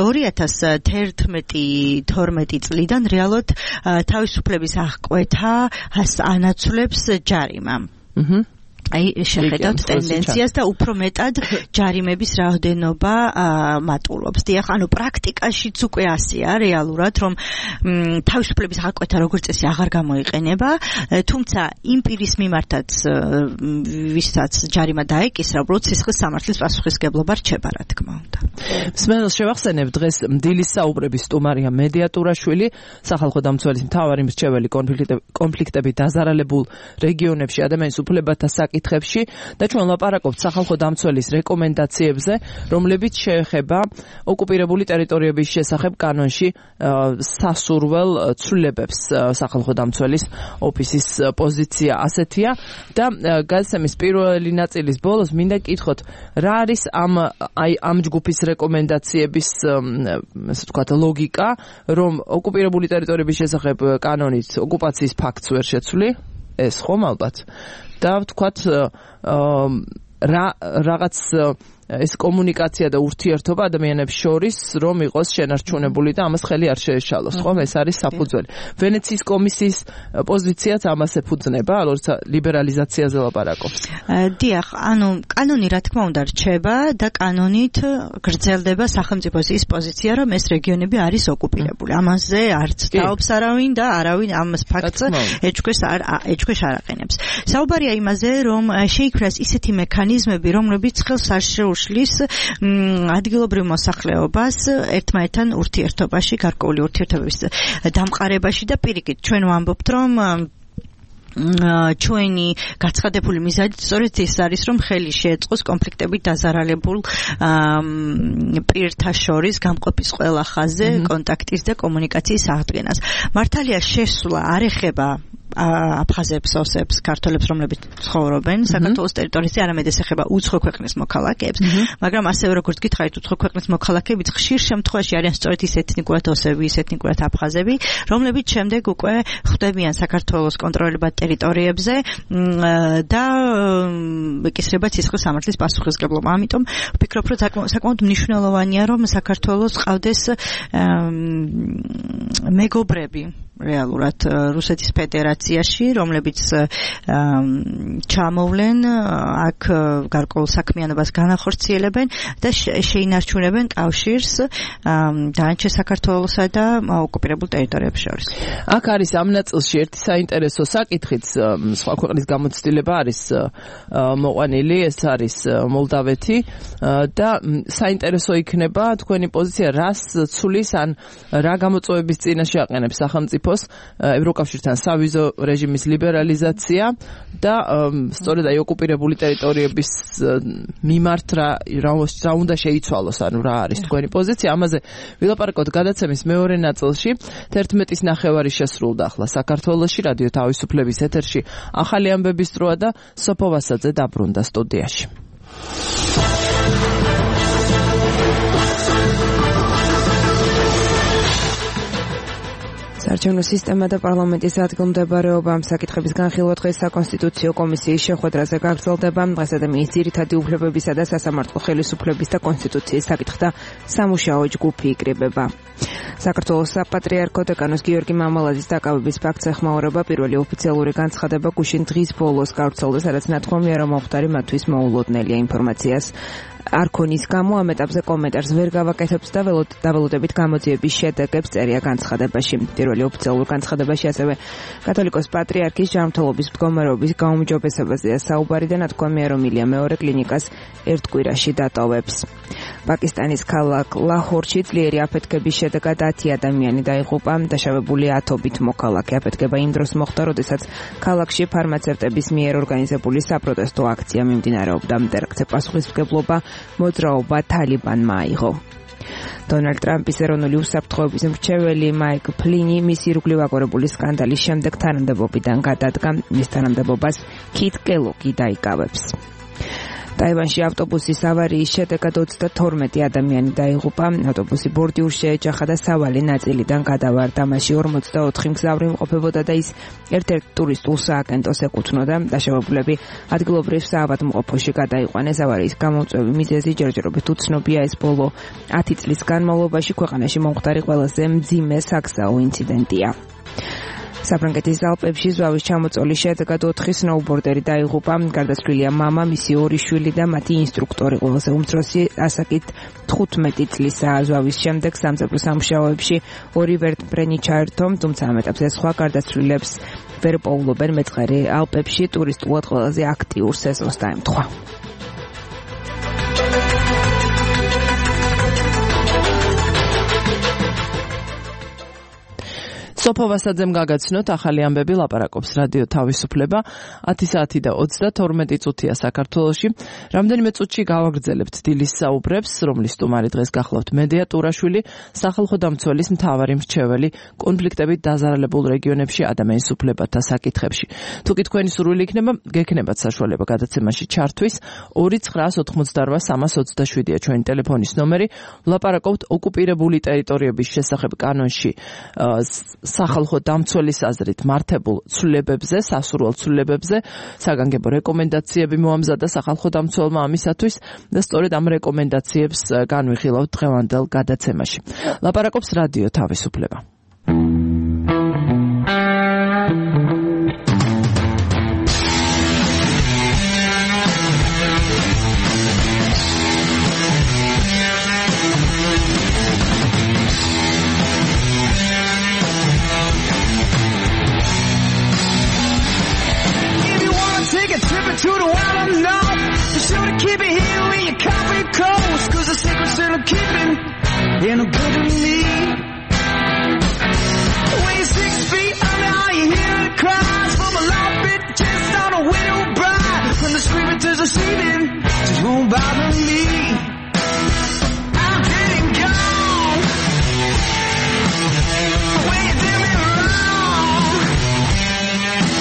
2011-12 წლიდან რეალურად თავისუფლების აღკვეთა ანაცვლებს ჯარიმა. აი შეხედავთ ტენდენციას და უფრო მეტად ჯარიმების რაოდენობა მატულობს. დიახ, ანუ პრაქტიკაშიც უკვე ასეა რეალურად, რომ თავისუფლების აღკვეთა როგორც წესი აღარ გამოიყენება, თუმცა იმ პირის მიმართაც ვისაც ჯარიმა დაეკისრა, უბრალოდ სისხლის სამართლის პასუხისგებლობა რჩება, რა თქმა უნდა. სმენელს შევახსენებ, დღეს დილის საუბრების სტუმარია მედიატურაშვილი, სახალხო დამცველის მთავარი მრჩეველი კონფლიქტებით დაზარალებულ რეგიონებში ადამიანის უფლებათა საკითხებში და ჩვენ ლაპარაკობთ სახალხო დამცველის რეკომენდაციებზე, რომლებიც შეეხება ოკუპირებული ტერიტორიების შესახებ კანონში სასურველ ცვლილებებს. სახალხო დამცველის ოფისის პოზიცია ასეთია და გადაცემის პირველი ნაწილის ბოლოს მინდა გკითხოთ, რა არის ამ ჯგუფის რეკომენდაციების, ასე ვთქვათ, ლოგიკა, რომ ოკუპირებული ტერიტორიების შესახებ კანონით ოკუპაციის ფაქტს ვერ შეცვლი, ეს ხომ ალბათ. და ვთქვათ, რაღაც ეს კომუნიკაცია და ურთიერთობა ადამიანებს შორის რომ იყოს შენარჩუნებული და ამას ხელი არ შეეშალოს, ხომ? ეს არის საფუძველი. ვენეციის კომისიის პოზიციაც ამას ეფუძნება, როცა ლიბერალიზაციაზე ლაპარაკობს. დიახ, ანუ კანონი რა თქმა უნდა რჩება და კანონით გრძელდება სახელმწიფოს ის პოზიცია, რომ ეს რეგიონები არის ოკუპირებული. ამაზე არც დაობს არავინ და არავინ ამას ფაქტს ეჭქვეშ არ აყენებს. საუბარია იმაზე, რომ შეიქმნას ისეთი მექანიზმები, რომლებიც ხელს არ შეუშლის ადგილობრივ მოსახლეობას ერთმანეთთან ურთიერთობაში, გარკვეული ურთიერთობების დამყარებაში და პირიქით ჩვენ ვამბობთ, რომ ჩვენი გაცხადებული მიზანი სწორედ ეს არის, რომ ხელი შეეწყოს კონფლიქტებით დაზარალებულ პირთა შორის გამყოფის ყველა ხაზზე კონტაქტის და კომუნიკაციის აღდგენას. მართალია შესვლა არ ეხება აფხაზებს, ოსებს, ქართველებს, რომლებიც ცხოვრობენ საქართველოს ტერიტორიაზე, არამედ ეს ეხება უცხო ქვეყნის მოქალაქეებს, მაგრამ ასევე როგორც გითხარით, უცხო ქვეყნის მოქალაქეებიც ხშირ შემთხვევაში არიან სწორედ ის ეთნიკურად ოსები, ის ეთნიკურად აფხაზები, რომლებიც შემდეგ უკვე ხვდებიან საქართველოს კონტროლებად ტერიტორიებზე და ეკისრება ცისხლის სამართლის პასუხისმგებლობა. ამიტომ ვფიქრობ, რომ საკმაოდ მნიშვნელოვანია, რომ საქართველოს ყავდეს მეგობრები რეალურად რუსეთის ფედერაციაში, რომლებიც ჩამოვლენ აქ გარკვეულ საქმიანობას განახორციელებენ და შეინარჩუნებენ კავშირს დანარჩენ საქართველოსა და ოკუპირებულ ტერიტორიებს შორის. აქ არის ამ ნაწილში ერთი საინტერესო საკითხიც, სხვა ქვეყნის გამოცდილება არის მოყვანილი, ეს არის მოლდავეთი და საინტერესო იქნება თქვენი პოზიცია, რას ცulis ან რა გამოწვევების წინაშე აყენებს სახელმწიფო ევროკავშირთან სავიზო რეჟიმის ლიბერალიზაცია და სწორედ აი ოკუპირებული ტერიტორიების მიმართ რა უნდა შეიცვალოს, ანუ რა არის თქვენი პოზიცია. ამაზე ვილაპარაკოთ გადაცემის მეორე ნაწილში. 11-ის ნახევარი შესრულდა ახლა საქართველოში, რადიო თავისუფლების ეთერში ახალი ამბების დროა და სოფო ვასაძე დაბრუნდა სტუდიაში. საარჩევნო სისტემა და პარლამენტის ადგილმდებარეობა ამ საკითხების განხილვა დღეს საკონსტიტუციო კომისიის შეხვედრაზე გაგრძელდება. დღეს ადამიანის ძირითადი უფლებებისა და სასამართლო ხელისუფლების და კონსტიტუციის საკითხთა სამუშაო ჯგუფი იკრიბება. საქართველოს საპატრიარქო დეკანოს გიორგი მამალაძის დაკავების ფაქტს ეხმაურება პირველი ოფიციალური განცხადება გუშინ დღის ბოლოს გავრცელდა, სადაც ნათქვამია, რომ მომხდარი მათთვის მოულოდნელია ინფორმაციას არქონის გამო ამ ეტაპზე კომენტარს ვერ გავაკეთებთ და ველოდებით გამოძიების შედეგებს წერია განცხადებაში. პირველი ოფიციალურ განცხადებაში ასევე კათოლიკოს პატრიარქის ჯანმრთელობის მდგომარეობის გაუმჯობესებაზეა საუბარი და ნათქვამია, რომ ილია მეორე კლინიკას ერთ კვირაში დატოვებს. პაკისტანის ქალაქ ლაჰორში ძლიერი აფეთქების შედეგად 10 ადამიანი დაიღუპა, დაშავებული 10-ობით მოქალაქე. აფეთქება იმ დროს მოხდა, როდესაც ქალაქში ფარმაცევტების მიერ ორგანიზებული საპროტესტო აქცია მიმდინარეობდა. ტერაქტზე პასუხისმგებლობა მოძრაობა თალიბანმა აიღო. დონალდ ტრამპის ეროვნული უსაფრთხოების მრჩეველი მაიკ ფლინი მისი ირგვლივ აღორებული სკანდალის შემდეგ თანამდებობიდან გადადგა, მის თანამდებობას კით კელოგი დაიკავებს. ტაივანში ავტობუსის ავარიის შედეგად 32 ადამიანი დაიღუპა. ავტობუსი ბორდიურში ეჯახა და სავალი ნაწილიდან გადავარდა. მასში 44 მგზავრი იმყოფებოდა და ის ერთ-ერთ ტურისტულ სააგენტოს ეკუთვნოდა. დაშავებულები ადგილობრივ საავადმყოფოში გადაიყვანეს. ავარიის გამომწვევი მიზეზი ჯერჯერობით უცნობია. ეს ბოლო 10 წლის განმავლობაში ქვეყანაში მომხდარი ყველაზე მძიმე საგზაო ინციდენტია. საფრანგეთის ალპებში ზვავის ჩამოწოლის შედეგად 4 სნოუბორდერი დაიღუპა. გარდაცვლილია მამა, მისი 2 შვილი და მათი ინსტრუქტორი. ყველაზე უმცროსი ასაკით 15 წლისაა. ზვავის შემდეგ სამწებრო სამუშაოებში 2 ვერტმფრენი ჩაერთო, თუმცა ამ ეტაპზე სხვა გარდაცვლილებს ვერ პოულობენ. მეწყერი ალპებში ტურისტულად ყველაზე აქტიურ სეზონს დაემთხვა. სოფო ვასაძემ გაგაცნოთ ახალი ამბები, ლაპარაკობს რადიო თავისუფლება. 10 საათი და 32 წუთია საქართველოში. რამდენიმე წუთში გავაგრძელებთ დილის საუბრებს, რომლის სტუმარი დღეს გახლავთ მედია ტურაშვილი, სახალხო დამცველის მთავარი მრჩეველი კონფლიქტებით დაზარალებულ რეგიონებში ადამიანის უფლებათა საკითხებში. თუ კი თქვენი სურვილი იქნება, გექნებათ საშუალება გადაცემაში ჩართვის. 2988327-ია ჩვენი ტელეფონის ნომერი. ვლაპარაკობთ ოკუპირებული ტერიტორიების შესახებ კანონში სახალხო დამცველის აზრით მართებულ ცვლილებებზე, სასურველ ცვლილებებზე, საგანგებო რეკომენდაციები მოამზადა სახალხო დამცველმა ამისათვის და სწორედ ამ რეკომენდაციებს განვიხილავთ დღევანდელ გადაცემაში. ლაპარაკობს რადიო თავისუფლება. To the wild unknown, be sure to keep it here when your coffee cold, 'cause the secret's still keeping in a good to me. When you're 6 feet under, all you hear the cries from a loud bit chest on a widow bride. When the screaming to the ceiling just won't bother me. I'm getting gone when you did me wrong.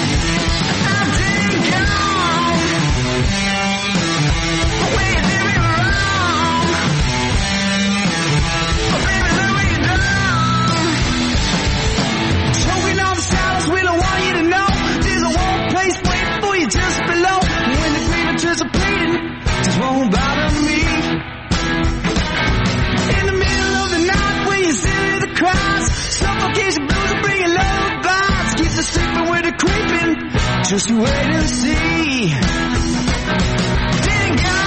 Just wait and see. Didn't go.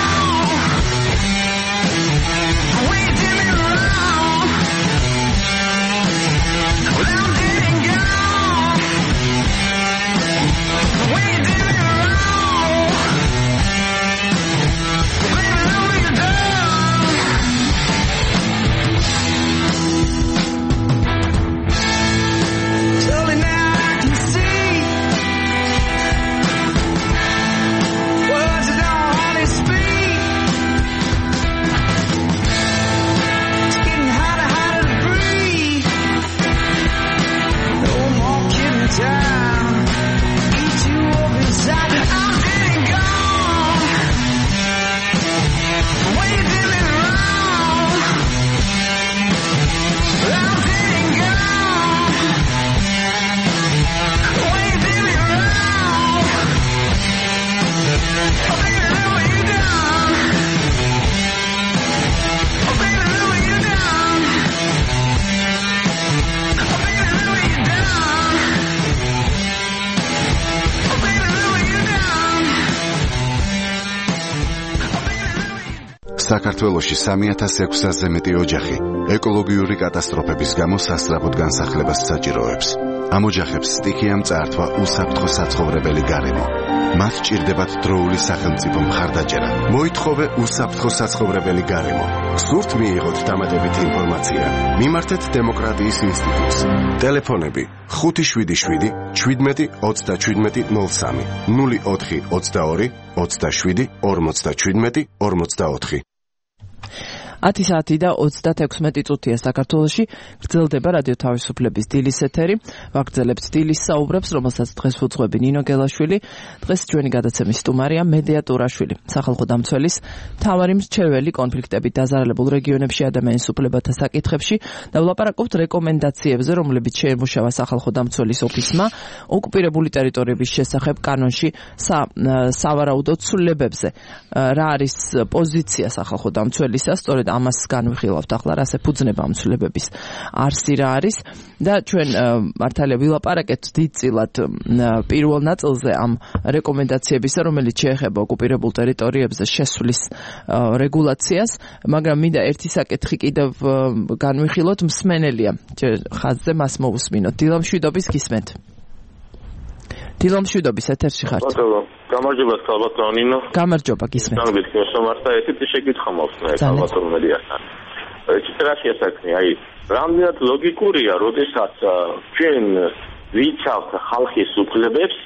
We did it wrong. Well, I didn't go. We did it wrong. Baby, what we done? Slowly now I can see. Words that don't hardly speak. It's getting harder, harder to breathe. No more kidding time. Eat you up inside. I'm dead and gone. When you did me wrong. I'm dead and gone. When you did me wrong. Oh, baby, look what you done. Oh, baby, look what you done. Oh, baby, look what you done. Oh, baby, look what you done. Oh, baby, look what you done. საქართველოში 3600-ზე მეტი ოჯახი ეკოლოგიური კატასტროფების გამო სასწრაფოდ განსახლებას საჭიროებს. ამ ოჯახებს სტიქიამ წაართვა უსაფრთხო საცხოვრებელი გარემო. მათ სჭირდებათ დროული სახელმწიფო მხარდაჭერა. მოითხოვე უსაფრთხო საცხოვრებელი გარემო. სურთ მიიღოთ დამატებითი ინფორმაცია. მიმართეთ დემოკრატიის ინსტიტუტს. ტელეფონები 577 17 37 03 04 22 27 57 44 10 საათი და 36 წუთია საქართველოში. გრძელდება რადიო თავისუფლების დილის ეთერი. ვაგრძელებთ დილის საუბრებს, რომელსაც დღეს უძღვები ნინო გელაშვილი. დღეს ჩვენი გადაცემის სტუმარია მედია ტურაშვილი, სახალხო დამცველის მთავარი მრჩეველი კონფლიქტებით დაზარალებულ რეგიონებში ადამიანის უფლებათა საკითხებში და ვლაპარაკობთ რეკომენდაციებზე, რომლებიც შეემუშავა სახალხო დამცველის ოფისმა ოკუპირებული ტერიტორიების შესახებ კანონში სავარაუდო ცვლილებებზე. რა არის პოზიცია სახალხო დამცველისა? სწორედ ამას განვიხილავთ ახლა, რას ეფუძნება ამ ცვლილებების არსი რა არის და ჩვენ მართალია ვილაპარაკეთ დიდწილად პირველ ნაწილზე ამ რეკომენდაციებისა, რომელიც შეეხება ოკუპირებულ ტერიტორიებზე შესვლის რეგულაციას, მაგრამ მინდა ერთი საკითხი კიდევ განვიხილოთ, მსმენელია ხაზზე, მას მოусმინოთ. დილამშვიდობის გისმენთ. დილამშვიდობის ეთერში ხართ. გამარჯობა ქალბატონო ნინო. გამარჯობა გისმენთ. გამარჯობა სამართა ესეთი შეკითხვა მაქვს მე ქალბატონო მედიასთან. ეჭირაში ასაკნი, აი, რამდენად ლოგიკურია, როდესაც ჩვენ ვიცავთ ხალხის უფლებებს,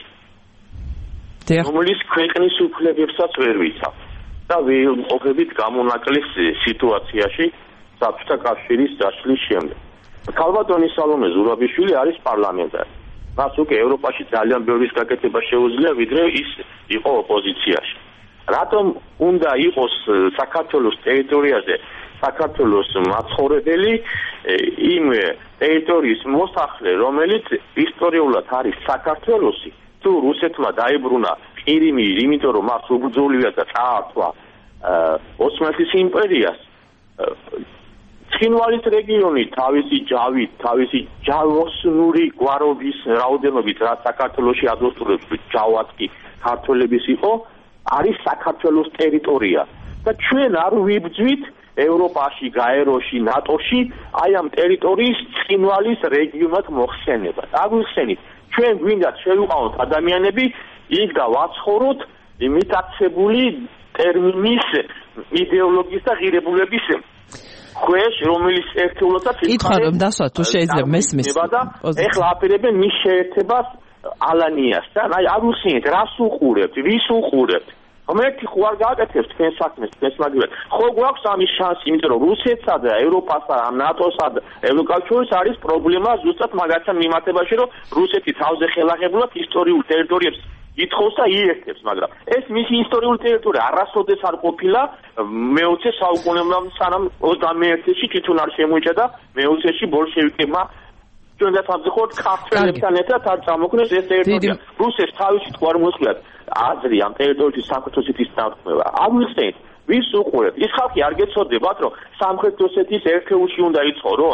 რომლის ქვეყნის უფლებებსაც ვერ ვიცავთ. და ვიმყოფებით გამონაკლისს სიტუაციაში საბჭოთა კავშირის დაშლის შემდეგ. ქალბატონი სალომე ზურაბიშვილი არის პარლამენტარი. მას უკვე ევროპაში ძალიან ბევრის გაკეთება შეუძლია, ვიდრე ის იყო ოპოზიციაში. რატომ უნდა იყოს საქართველოს ტერიტორიაზე საქართველოს მაცხოვრებელი იმ ტერიტორიის მოსახლე, რომელიც ისტორიულად არის საქართველოსი, თუ რუსეთმა დაიბრუნა ყირიმი, იმიტომ რომ მას უბრძოლია და წაართვა ოსმალეთის იმპერიას, ცხინვალის რეგიონი თავისი ჯავით, თავისი ჯავოსნური გვარობის რაოდენობით, რაც საქართველოში ადმოსტურებს ჯავათი ქართველების იყო, არის საქართველოს ტერიტორია. და ჩვენ არ ვიბძვით ევროპაში, გაეროში, ნატოში აი ამ ტერიტორიის ცხინვალის რეგიონად მოხსენება. აგვიხსენით, ჩვენ გვინდათ შევიყვანოთ ადამიანები იქ და ვაცხოვროთ მიტაცებული ტერმინის იდეოლოგიის და ღირებულების ქვეშ, რომელიც ერთეულოდაც იკითხა რომ დასვათ თუ შეიძლება მესმის. ეხლა აპირებენ მის შეერთებას ალანიასთან. აი აგვიხსენით, რას უყურებთ, ვის უყურებთ. ერთი ხო არ გააკეთებს თქვენ საქმეს, თქვენს მაგივრად. ხო გვაქვს ამის შანსი, იმიტომ რომ რუსეთსა და ევროპასა, ნატოსა და ევროკავშირს არის პრობლემა ზუსტად მაგასთან მიმართებაში, რომ რუსეთი თავზე ხელახებულად ისტორიულ ტერიტორიებს ითხოვს და იერთებს, მაგრამ ეს მისი ისტორიული ტერიტორია არასოდეს არ ყოფილა მე-20 საუკუნეებამდე, სანამ 21-ში თვითონ არ შემოიჭა და მე-20-ში ბოლშევიკებმა ჩვენ დავამზადოთ ქართველებთან ერთად არ წამოქმნეს ეს ტერიტორია. რუსეთს თავისი თუ არ მოსვლად აზრი ამ ტერიტორიის საქართველოს ის დამხმევა. აგვიხსენით, ვის უყურებთ? ის ხალხი არ გეცოდებათ, რომ სამხრეთ ოსეთის ერთეულში უნდა იცხოვრონ?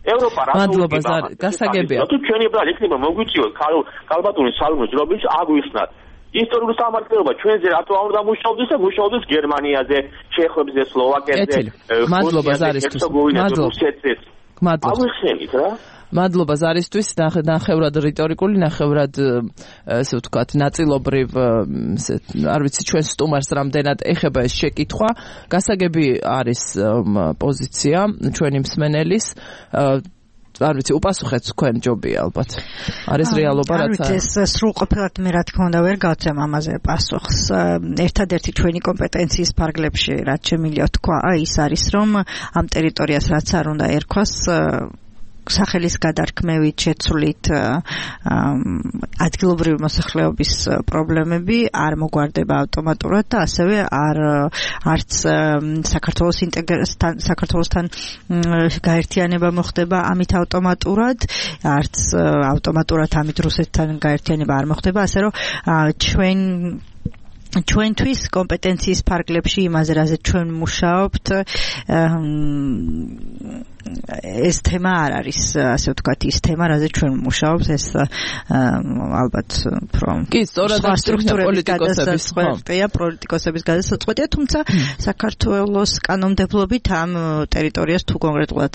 ევროპა რა მადლობა გასაგებია თუ ჩვენი ბრალი იქნება მოგვიწიოს ქალბატონი სალმოს ჯრობის აგვიხსნათ ისტორიული სამართლობა ჩვენზე რატო არ უნდა მუშაობდეს და მუშაობდეს გერმანიაზე, ჩეხებზე, სლოვაკეთზე, მადლობა ზარისთვის. მადლობა. აღვიხსენით რა. მადლობა ზარისთვის, ნახევრად რიტორიკული, ნახევრად ესე ვთქვათ, ნაწილობრივ არ ვიცი ჩვენ სტუმარს რამდენად ეხება ეს შეკითხვა. გასაგები არის პოზიცია ჩვენი მსმენელის არ ვიცი, უპასუხეთ თქვენ ჯობია ალბათ. არის რეალობა რაც არის. ეს სრულყოფილად მე რა თქმა უნდა ვერ გავცემ ამაზე პასუხს. ერთადერთი ჩვენი კომპეტენციის ფარგლებში რაც შემიძლია თქვა, ის არის რომ ამ ტერიტორიას რაც არ უნდა ერქვას სახელის გადარქმევით შეცვლით ადგილობრივი მოსახლეობის პრობლემები არ მოგვარდება ავტომატურად და ასევე არც საქართველოსთან გაერთიანება მოხდება ამით ავტომატურად, არც ავტომატურად ამით რუსეთთან გაერთიანება არ მოხდება, ასე რომ ჩვენთვის კომპეტენციის ფარგლებში იმაზე რაზე ჩვენ მუშაობთ ეს თემა არ არის, ასე ვთქვათ, ის თემა, რაზე ჩვენ მუშაობთ, ეს ალბათ კი, სწორად პოლიტიკოსების გადასაწყვეტია, თუმცა საქართველოს კანონმდებლობით ამ ტერიტორიას თუ კონკრეტულად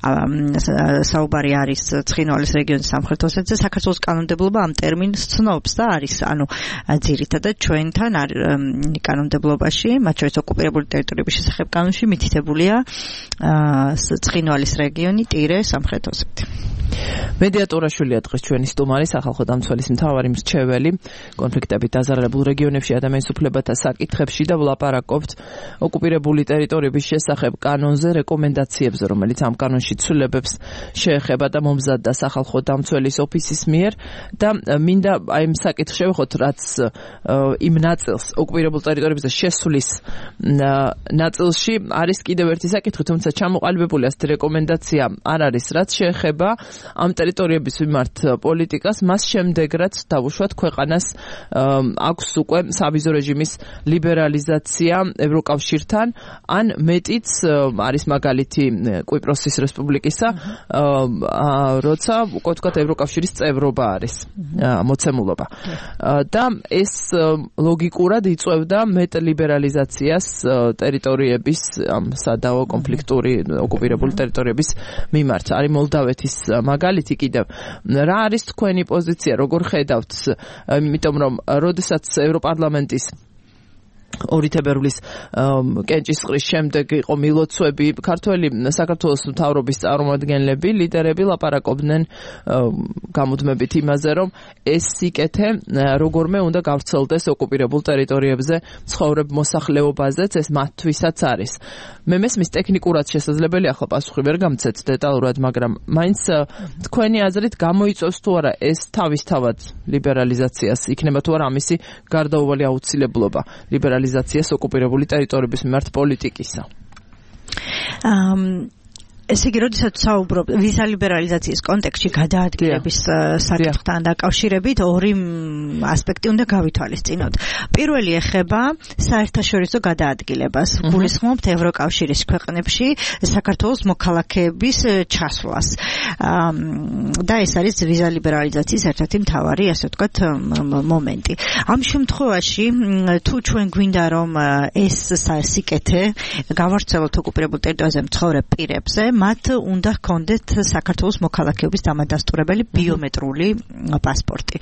საუბარი არის ცხინვალის რეგიონის სამხრეთ ოსეთზე, საქართველოს კანონმდებლობა ამ ტერმინს ცნობს და არის, ანუ ძირითადად ჩვენთან კანონმდებლობაში, მათ შორის ოკუპირებული ტერიტორიების შესახებ კანონში მითითებულია ცხინვალის რეგიონი, ტირე, სამხრეთ ოსეთი. მედიატორაშვილია დღეს ჩვენი სტუმარი, სახალხო დამცველის მთავარი მრჩეველი, კონფლიქტებით დაზარალებულ რეგიონებში ადამიანის უფლებათა საკითხებში და ვლაპარაკობთ ოკუპირებული ტერიტორიების შესახებ კანონზე, რეკომენდაციებზე, რომელიც ამ კანონში ცვლილებებს შეეხება და მომზადდა სახალხო დამცველის ოფისის მიერ და მინდა აი ამ საკითხს შევეხოთ, რაც იმ ნაწილს ოკუპირებულ ტერიტორიებზე შესვლის ნაწილში არის კიდევ ერთი საკითხი, თუმცა ჩამოყალიბებული ასეთი რეკომენდაცია არ არის, რაც შეეხება ამ ტერიტორიების მიმართ პოლიტიკას, მას შემდეგ რაც დავუშვათ ქვეყანას აქვს უკვე სავიზო რეჟიმის ლიბერალიზაცია ევროკავშირთან, ან მეტიც არის მაგალითი კვიპროსის რესპუბლიკისა, როცა უკვე თქვათ ევროკავშირის წევრობა არის მოცემულობა. და ეს ლოგიკურად იწევდა მეტ ლიბერალიზაციას ტერიტორიების სადავო კონფლიქტური ოკუპირებული ტერიტორიების მიმართ. არის მოლდავეთის მაგალითი კიდევ. რა არის თქვენი პოზიცია, როგორ ხედავთ, იმიტომ რომ როდესაც ევროპარლამენტის 2 თებერვლის კენჭისყრის შემდეგ იყო მილოცვები, ქართველი საქართველოს მთავრობის წარმომადგენლები, ლიდერები ლაპარაკობდნენ გამუდმებით იმაზე, რომ ეს სიკეთე როგორმე უნდა გავრცელდეს ოკუპირებულ ტერიტორიებზე ცხოვრებ მოსახლეობაზეც, ეს მათთვისაც არის. მე მესმის ტექნიკურად შესაძლებელი, ახლა პასუხი ვერ გამცეთ დეტალურად, მაგრამ მაინც თქვენი აზრით გამოიწვევს თუ არა ეს თავისთავად ლიბერალიზაციას, იქნება თუ არა ამისი გარდაუვალი აუცილებლობა ლიბერალიზაციას ოკუპირებული ტერიტორიების მიმართ პოლიტიკისა. ესე იგი, როდესაც საუბრობ ვიზა ლიბერალიზაციის კონტექსტში გადაადგილების საკითხთან დაკავშირებით, ორი ასპექტი უნდა გავითვალისწინოთ. პირველი ეხება საერთაშორისო გადაადგილებას. გულისხმობთ ევროკავშირის ქვეყნებში საქართველოს მოქალაქეების ჩასვლას. და ეს არის ვიზა ლიბერალიზაციის ერთ-ერთი მთავარი, ასე ვთქვათ, მომენტი. ამ შემთხვევაში, თუ ჩვენ გვინდა რომ ეს სიკეთე გავარცელოთ ოკუპირებულ ტერიტორიაზე მცხოვრებ პირებზე, მათ უნდა ჰქონდეთ საქართველოს მოქალაქეობის დამადასტურებელი ბიომეტრიული პასპორტი.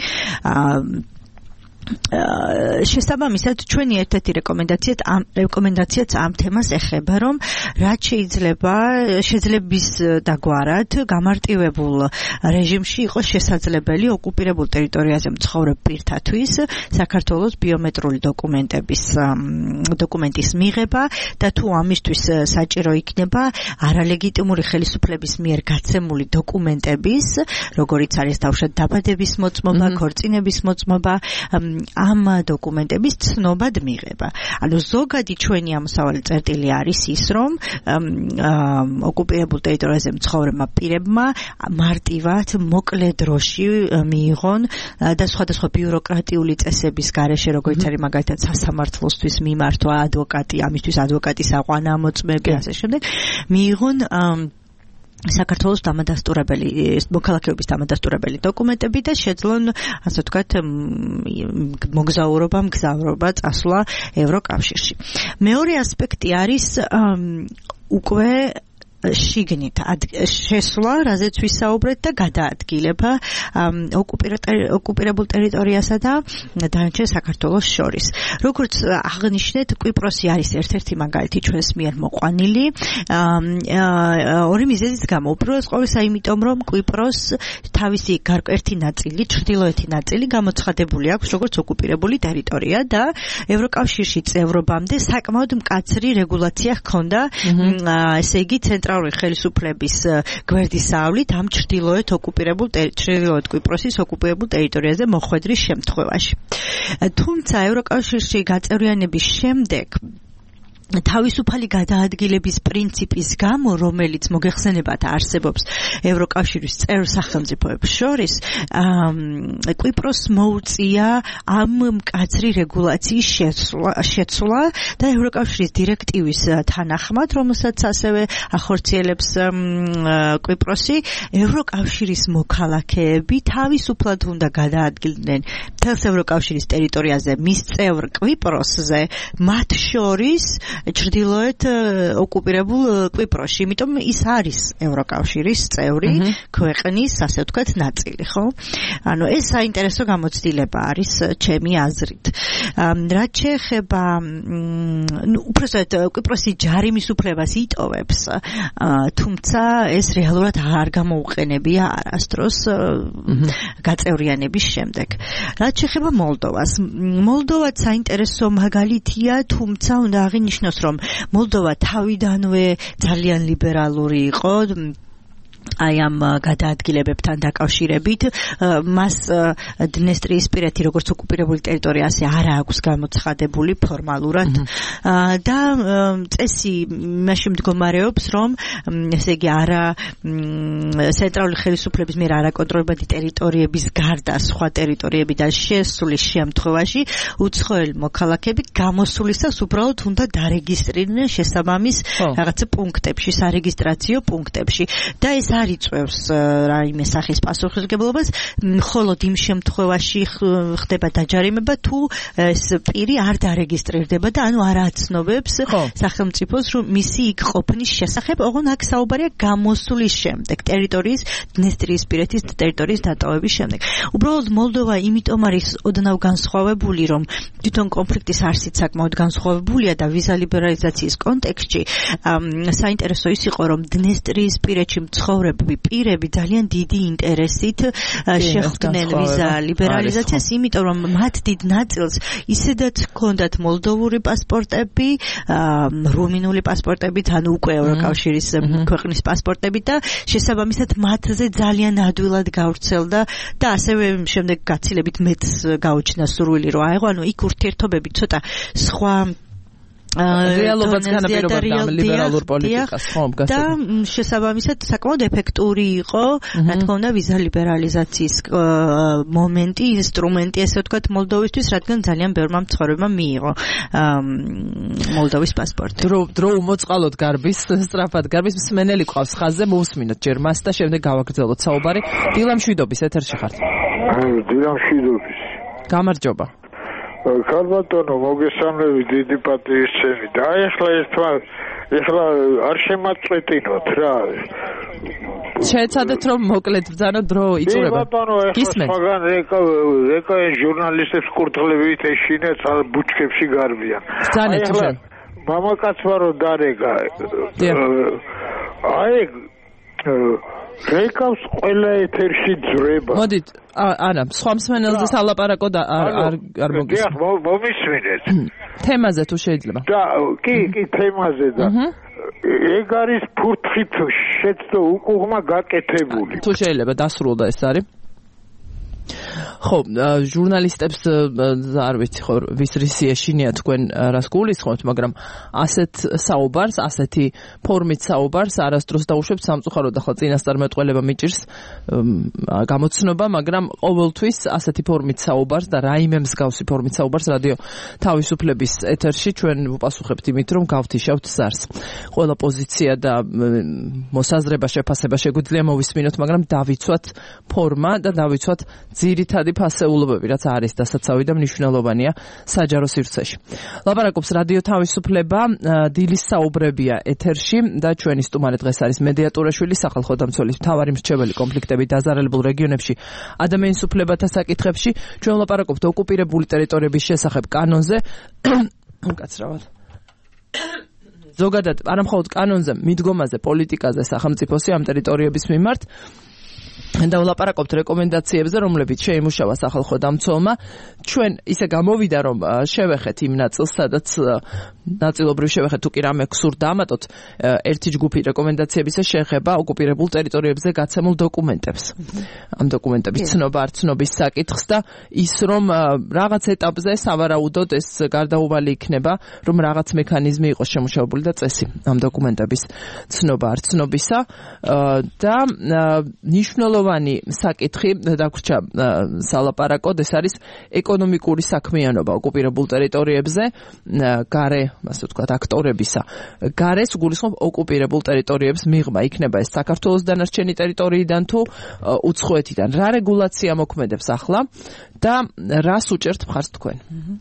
შესაბამისად ჩვენი ერთ-ერთი რეკომენდაციაც ამ თემას ეხება, რომ რაც შეძლების დაგვარად გამარტივებულ რეჟიმში იყოს შესაძლებელი ოკუპირებულ ტერიტორიაზე მცხოვრებ პირთათვის საქართველოს ბიომეტრიული დოკუმენტის მიღება და თუ ამისთვის საჭირო იქნება არალეგიტიმური ხელისუფლების მიერ გაცემული დოკუმენტების, როგორიც არის თავშად დაბადების მოწმობა, ქორწინების მოწმობა, ამ დოკუმენტების ცნობად მიღება. ანუ ზოგადი ჩვენი ამოსავალი წერტილი არის ის, რომ ოკუპირებულ ტერიტორიაზე მცხოვრებმა პირებმა მარტივად მოკლე დროში მიიღონ და სხვადასხვა ბიუროკრატიული წესების გარეშე, როგორც არის მაგალითად სასამართლოსთვის მიმართვა ადვოკატი, ამისთვის ადვოკატის აყვანა, მოწმები, ასე შემდეგ, მიიღონ საქართველოს დამადასტურებელი მოქალაქეობის დამადასტურებელი დოკუმენტები და შეძლონ ასე ვთქვათ მოგზაურობა წასვლა ევროკავშირში. მეორე ასპექტი არის უკვე შიგნით შესვლა, რაზეც ვისაუბრეთ და გადაადგილება ოკუპირებულ ტერიტორიასა და დანარჩენ საქართველოს შორის. როგორც აღნიშნეთ, კვიპროსი არის ერთ-ერთი მაგალითი ჩვენს მიერ მოყვანილი ორი მიზეზის გამო. უპირველეს ყოვლისა იმიტომ, რომ კვიპროს თავისი ერთი ნაწილი, ჩრდილოეთი ნაწილი გამოცხადებული აქვს როგორც ოკუპირებული ტერიტორია და ევროკავშირში წევრობამდე საკმაოდ მკაცრი რეგულაცია ჰქონდა, ესე იგი ცენტრალური ხელისუფლების გვერდისავლით ამ ჩრდილოეთ კვიპროსის ოკუპირებულ ტერიტორიაზე მოხვედრის შემთხვევაში. თუმცა ევროკავშირში გაწევრიანების შემდეგ თავისუფალი გადაადგილების პრინციპის გამო, რომელიც მოგეხსენებათ არსებობს ევროკავშირის წევრ სახელმწიფოებს შორის, კვიპროს მოუწია ამ მკაცრი რეგულაციის შეცვლა და ევროკავშირის დირექტივის თანახმად, რომელსაც ასევე ახორციელებს კვიპროსი, ევროკავშირის მოქალაქეები თავისუფლად უნდა გადაადგილდნენ მთელს ევროკავშირის ტერიტორიაზე მის წევრ კვიპროსზე, მათ შორის ჩრდილოეთ ოკუპირებულ კვიპროსში, იმიტომ ის არის ევროკავშირის წევრი ქვეყნის, ასე ვთქვათ, ნაწილი, ხო? ანუ ეს საინტერესო გამოცდილება არის ჩემი აზრით. რაც შეეხება, უпроსტად კვიპროსი ჯარიმის უფლებას იტოვებს, თუმცა ეს რეალურად არ გამოუყენებია არასდროს გაწევრიანების შემდეგ. რაც შეეხება მოლდოვას, მოლდოვა საინტერესო მაგალითია, თუმცა უნდა აღინიშნოს, რომ მოლდოვა თავიდანვე ძალიან ლიბერალური იყო აი ამ გადაადგილებებთან დაკავშირებით. მას დნესტრიისპირეთი როგორც ოკუპირებული ტერიტორია ასე არ აქვს გამოცხადებული ფორმალურად და წესი მაშინ მდგომარეობს, რომ ესე იგი არა ცენტრალური ხელისუფლების მიერ არაკონტროლებადი ტერიტორიების გარდა სხვა ტერიტორიებიდან შესვლის შემთხვევაში უცხოელი მოქალაქეები გამოსვლისას უბრალოდ უნდა დარეგისტრირდნენ შესაბამის რაღაცა პუნქტებში, სარეგისტრაციო პუნქტებში და ეს არ იწვევს რაიმე სახის პასუხისმგებლობას, მხოლოდ იმ შემთხვევაში ხდება დაჯარიმება, თუ ეს პირი არ დარეგისტრირდება და ანუ არ აცნობებს სახელმწიფოს, რომ მისი იქ ყოფნის შესახებ, ოღონდ აქ საუბარია გამოსვლის შემდეგ, ტერიტორიის დნესტრიისპირეთის ტერიტორიის დატოვების შემდეგ. უბრალოდ მოლდოვა იმიტომ არის ოდნავ განსხვავებული, რომ თვითონ კონფლიქტის არსით საკმაოდ განსხვავებულია და ვიზა ლიბერალიზაციის კონტექსტში საინტერესო ის იყო, რომ დნესტრიისპირეთში მცხოვრები პირები ძალიან დიდი ინტერესით შეხვდნენ ვიზა ლიბერალიზაციას, იმიტომ რომ მათ დიდ ნაწილს ისედაც ჰქონდათ მოლდოვური პასპორტები, რუმინული პასპორტებით, ანუ უკვე ევროკავშირის ქვეყნის პასპორტები და შესაბამისად მათზე ძალიან ადვილად გავრცელდა და ასევე შემდეგ გაცილებით მეც გაუჩნდა სურვილი რომ აიღო, ანუ იქ ურთიერთობები ცოტა სხვა რეალობაც განაპირობებდა ამ ლიბერალურ პოლიტიკას, ხო, და შესაბამისად საკმაოდ ეფექტური იყო, რა თქმა უნდა, ვიზა ლიბერალიზაციის მომენტი, ინსტრუმენტი, ესე ვთქვათ, მოლდოვისთვის, რადგან ძალიან ბევრმა მცხოვრებმა მიიღო მოლდოვის პასპორტი. დრო უმოწყალოდ გარბის, სწრაფად გარბის, მსმენელი ყავს ხაზზე, მოусმინოთ ჯერ მას და შემდეგ გავაგრძელოთ საუბარი. დილამშვიდობის ეთერში ხართ. დილამშვიდობის. გამარჯობა. ქალბატონო, მოგესალმებით, დიდი პატივისცემი. და ეხლა არ შემაწყვეტინოთ რა. შეეცადეთ რომ მოკლედ ბრძანო დრო იწურება. ბატონო, ეხლა ეკა ჟურნალისტებს კურთხლებით ეშინეთ, ბუჩქებში გარბიან. ბრძანეთ თუჟე. მამაკაცმა რო დარეგა. აი რეკავს ყველა ეთერში ძრება. მოდით, არა, სხვა მსმენელზე სალაპარაკო და არ მოგის. დიახ, მომისმინეთ. თემაზე თუ შეიძლება. და კი, თემაზე და ეგ არის ფურთხით შეცდო უკუღმა გაკეთებული. თუ შეიძლება დასრულდა ეს არის. ხო, ჟურნალისტებს არ ვიცი ხო ვის რისი ეშინია თქვენ რას გულისხმობთ, მაგრამ ასეთ საუბარს, ასეთი ფორმით საუბარს არასდროს დაუშვებთ სამწუხაროდ, ახლა წინასწარმეტყველება მიჭირს გამოცნობა, მაგრამ ყოველთვის ასეთი ფორმით საუბარს და რაიმე მსგავსი ფორმით საუბარს რადიო თავისუფლების ეთერში ჩვენ ვუპასუხებთ იმით, რომ გავთიშავთ ზარს. ყველა პოზიცია და მოსაზრება, შეფასება შეგვიძლია მოვისმინოთ, მაგრამ დავიცვათ ფორმა და დავიცვათ ძირითადი ფასეულობები, რაც არის დასაცავი და მნიშვნელოვანია საჯარო სივრცეში. ლაპარაკობს რადიო თავისუფლება, დილის საუბრებია ეთერში და ჩვენი სტუმარი დღეს არის მედიატურაშვილი, სახალხო დამცველის მთავარი მრჩეველი კონფლიქტები დაზარალებულ რეგიონებში ადამიანის უფლებათა საკითხებში. ჩვენ ლაპარაკობთ ოკუპირებული ტერიტორიების შესახებ კანონზე. უკაცრავად. ზოგადად, არა მხოლოდ კანონზე, მიდგომაზე, პოლიტიკაზე, სახელმწიფოსი ამ ტერიტორიების მიმართ და ვლაპარაკობთ რეკომენდაციებზე, რომლებიც შეიმუშავა სახალხო დამცველმა. ჩვენ ისე გამოვიდა, რომ შევეხეთ იმ ნაწილს, სადაც ნაწილობრივ შევეხეთ, თუ კი რამე გსურთ დამატოთ, ერთი ჯგუფი რეკომენდაციებისა შეეხება ოკუპირებულ ტერიტორიებზე გაცემულ დოკუმენტებს. ამ დოკუმენტების ცნობა არ ცნობის საკითხს და ის, რომ რაღაც ეტაპზე სავარაუდოდ ეს გარდაუვალი იქნება, რომ რაღაც მექანიზმი იყოს შემუშავებული და წესი ამ დოკუმენტების ცნობა არ ცნობისა და მნიშვნელოვანი საკითხი დაგვრჩა სალაპარაკოდ, ეს არის ეკონომიკური საქმიანობა ოკუპირებულ ტერიტორიებზე, გარე, ასე ვთქვათ, აქტორებისა. გარეს გულისხმობ ოკუპირებულ ტერიტორიებს მიღმა, იქნება ეს საქართველოს დანარჩენი ტერიტორიიდან თუ უცხოეთიდან. რა რეგულაცია მოქმედებს ახლა და რას უჭერთ მხარს თქვენ?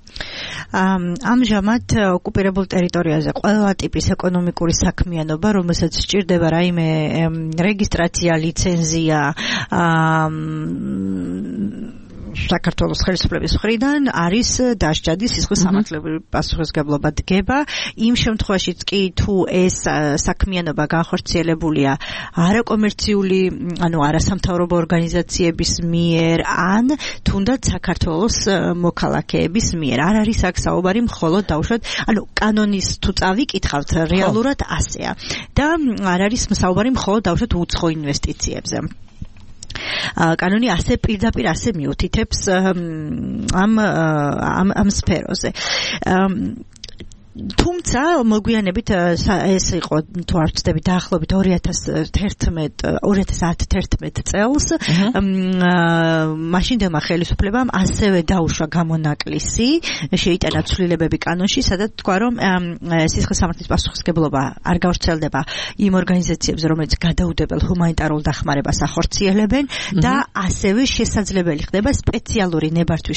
ამჟამად ოკუპირებულ ტერიტორიაზე ყველა ტიპის ეკონომიკური საქმიანობა, რომელსაც სჭირდება რაიმე რეგისტრაცია, ლიცენზია, საქართველოს ხელისუფლების მხრიდან არის დასჯადი სისხლის სამართლებრივი პასუხისმგებლობა დგება. იმ შემთხვევაშიც კი თუ ეს საქმიანობა განხორციელებულია არაკომერციული, ანუ არასამთავრობო ორგანიზაციების მიერ ან თუნდაც საქართველოს მოქალაქეების მიერ. არ არის აქ საუბარი მხოლოდ დაუშვათ, ანუ კანონის თუ წავიკითხავთ, რეალურად ასეა. და არ არის საუბარი მხოლოდ დაუშვათ უცხო ინვესტიციებზე. კანონი ასე პირდაპირ ასე მიუთითებს ამ სფეროზე. თუმცა მოგვიანებით ეს იყო თუ არ ვცდები დაახლოებით 2010-11 წელს მაშინდელმა ხელისუფლებამ ასევე დაუშვა გამონაკლისი, შეიტანა ცვლილებები კანონში, სადაც თქვა რომ სისხლის სამართლის პასუხისმგებლობა არ გავრცელდება იმ ორგანიზაციებზე, რომლებიც გადაუდებელ ჰუმანიტარულ დახმარებას ახორციელებენ და ასევე შესაძლებელი ხდება სპეციალური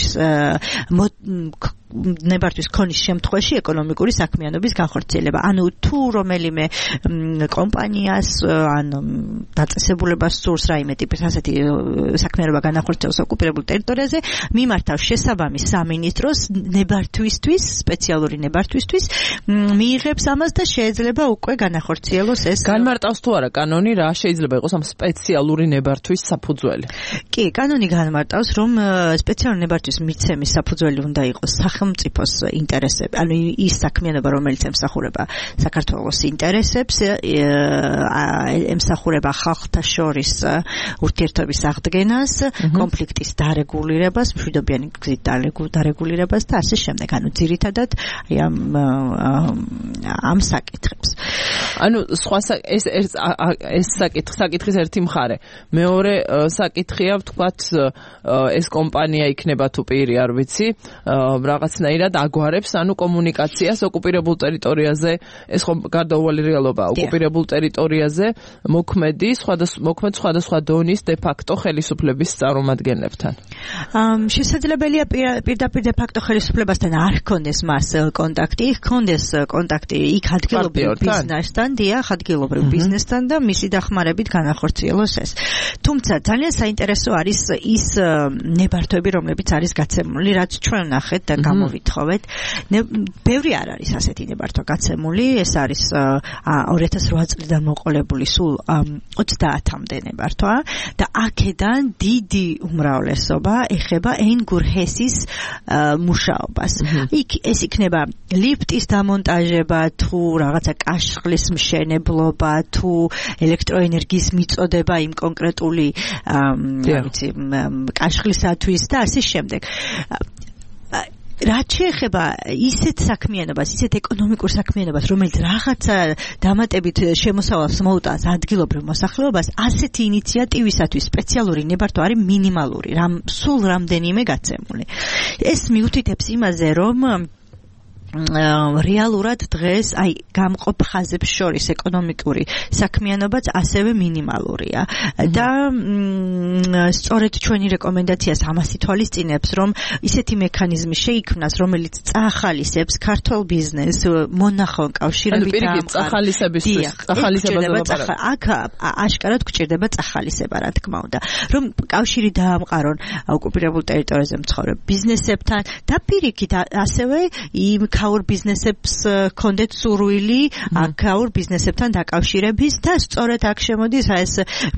ნებართვის ქონის შემთხვევაში ეკონომიკური საქმიანობის განხორციელება. ანუ თუ რომელიმე კომპანიას ან დაწესებულებას სურს რაიმე ტიპის ასეთი საქმიანობა განახორციელოს ოკუპირებულ ტერიტორიაზე, მიმართავს შესაბამის სამინისტროს ნებართვისთვის, სპეციალური ნებართვისთვის, მიიღებს ამას და შეიძლება უკვე განახორციელოს ეს. განმარტავს თუ არა კანონი, რა შეიძლება იყოს ამ სპეციალური ნებართვის საფუძველი? კი, კანონი განმარტავს, რომ სპეციალური ნებართვის მიცემის საფუძველი უნდა იყოს სახელმწიფოს ინტერესები, ანუ ის საქმიანობა, რომელიც ემსახურება საქართველოს ინტერესებს, ემსახურება ხალხთა შორის ურთიერთობის აღდგენას, კონფლიქტის დარეგულირებას, მშვიდობიანი გზით დარეგულირებას და ასე შემდეგ. ანუ ძირითადად ამ საკითხებს. ანუ სხვა ეს საკითხის ერთი მხარე. მეორე საკითხია, ვთქვათ, ეს კომპანია იქნება თუ პირი, არ ვიცი, რაღაცნაირად აგვარებს, ანუ კომუნიკაციას ოკუპირებულ ტერიტორიაზე, ეს ხო გარდაუვალი რეალობაა, ოკუპირებულ ტერიტორიაზე მოქმედ სხვადასხვა დონის de facto ხელისუფლების წარმომადგენლებთან. შესაძლებელია პირდაპირ de facto ხელისუფლებასთან არ ჰქონდეს მას კონტაქტი, ჰქონდეს კონტაქტი იქ ადგილობრივ ბიზნესთან, ადგილობრივ ბიზნესთან და მისი დახმარებით განახორციელოს ეს. თუმცა ძალიან საინტერესო არის ის ნებართვები, რომლებიც არის გაცემული, რაც ჩვენ ნახეთ და გამოვითხოვეთ. ბევრი არ არის ასეთი ნებართვა გაცემული, ეს არის 2008 წლიდან მოყოლებული სულ 30-მდე ნებართვა და აქედან დიდი უმრავლესობა ეხება ენგურ ჰესის მუშაობას. იქ ეს იქნება ლიფტის დამონტაჟება თუ რაღაცა კაშხლის მშენებლობა თუ ელექტროენერგიის მიწოდება იმ კონკრეტული კაშხლისათვის და ასე შემდეგ. რაც შეეხება ისეთ საქმიანობას, ისეთ ეკონომიკურ საქმიანობას, რომელიც რაღაცა დამატებით შემოსავალს მოუტანს ადგილობრივ მოსახლეობას, ასეთი ინიციატივისათვის სპეციალური ნებართვა არის მინიმალური, სულ რამდენიმე გაცემული. ეს მიუთითებს იმაზე, რომ რეალურად დღეს გამყოფ ხაზებს შორის ეკონომიკური საქმიანობაც ასევე მინიმალურია და სწორედ ჩვენი რეკომენდაციას ამას ითვალისწინებს, რომ ისეთი მექანიზმი შეიქმნას, რომელიც წახალისებს ქართულ ბიზნესს მონახონ კავშირებით აქ აშკარად გვჭირდება წახალისება, რა თქმა უნდა, რომ კავშირი დაამყარონ ოკუპირებულ ტერიტორიაზე მცხოვრებ ბიზნესებთან და პირიქით ასევე იმ ქაურ ბიზნესებს კონდეთ სურვილი ქაურ ბიზნესებთან დაკავშირების და სწორედ აქ შემოდის ეს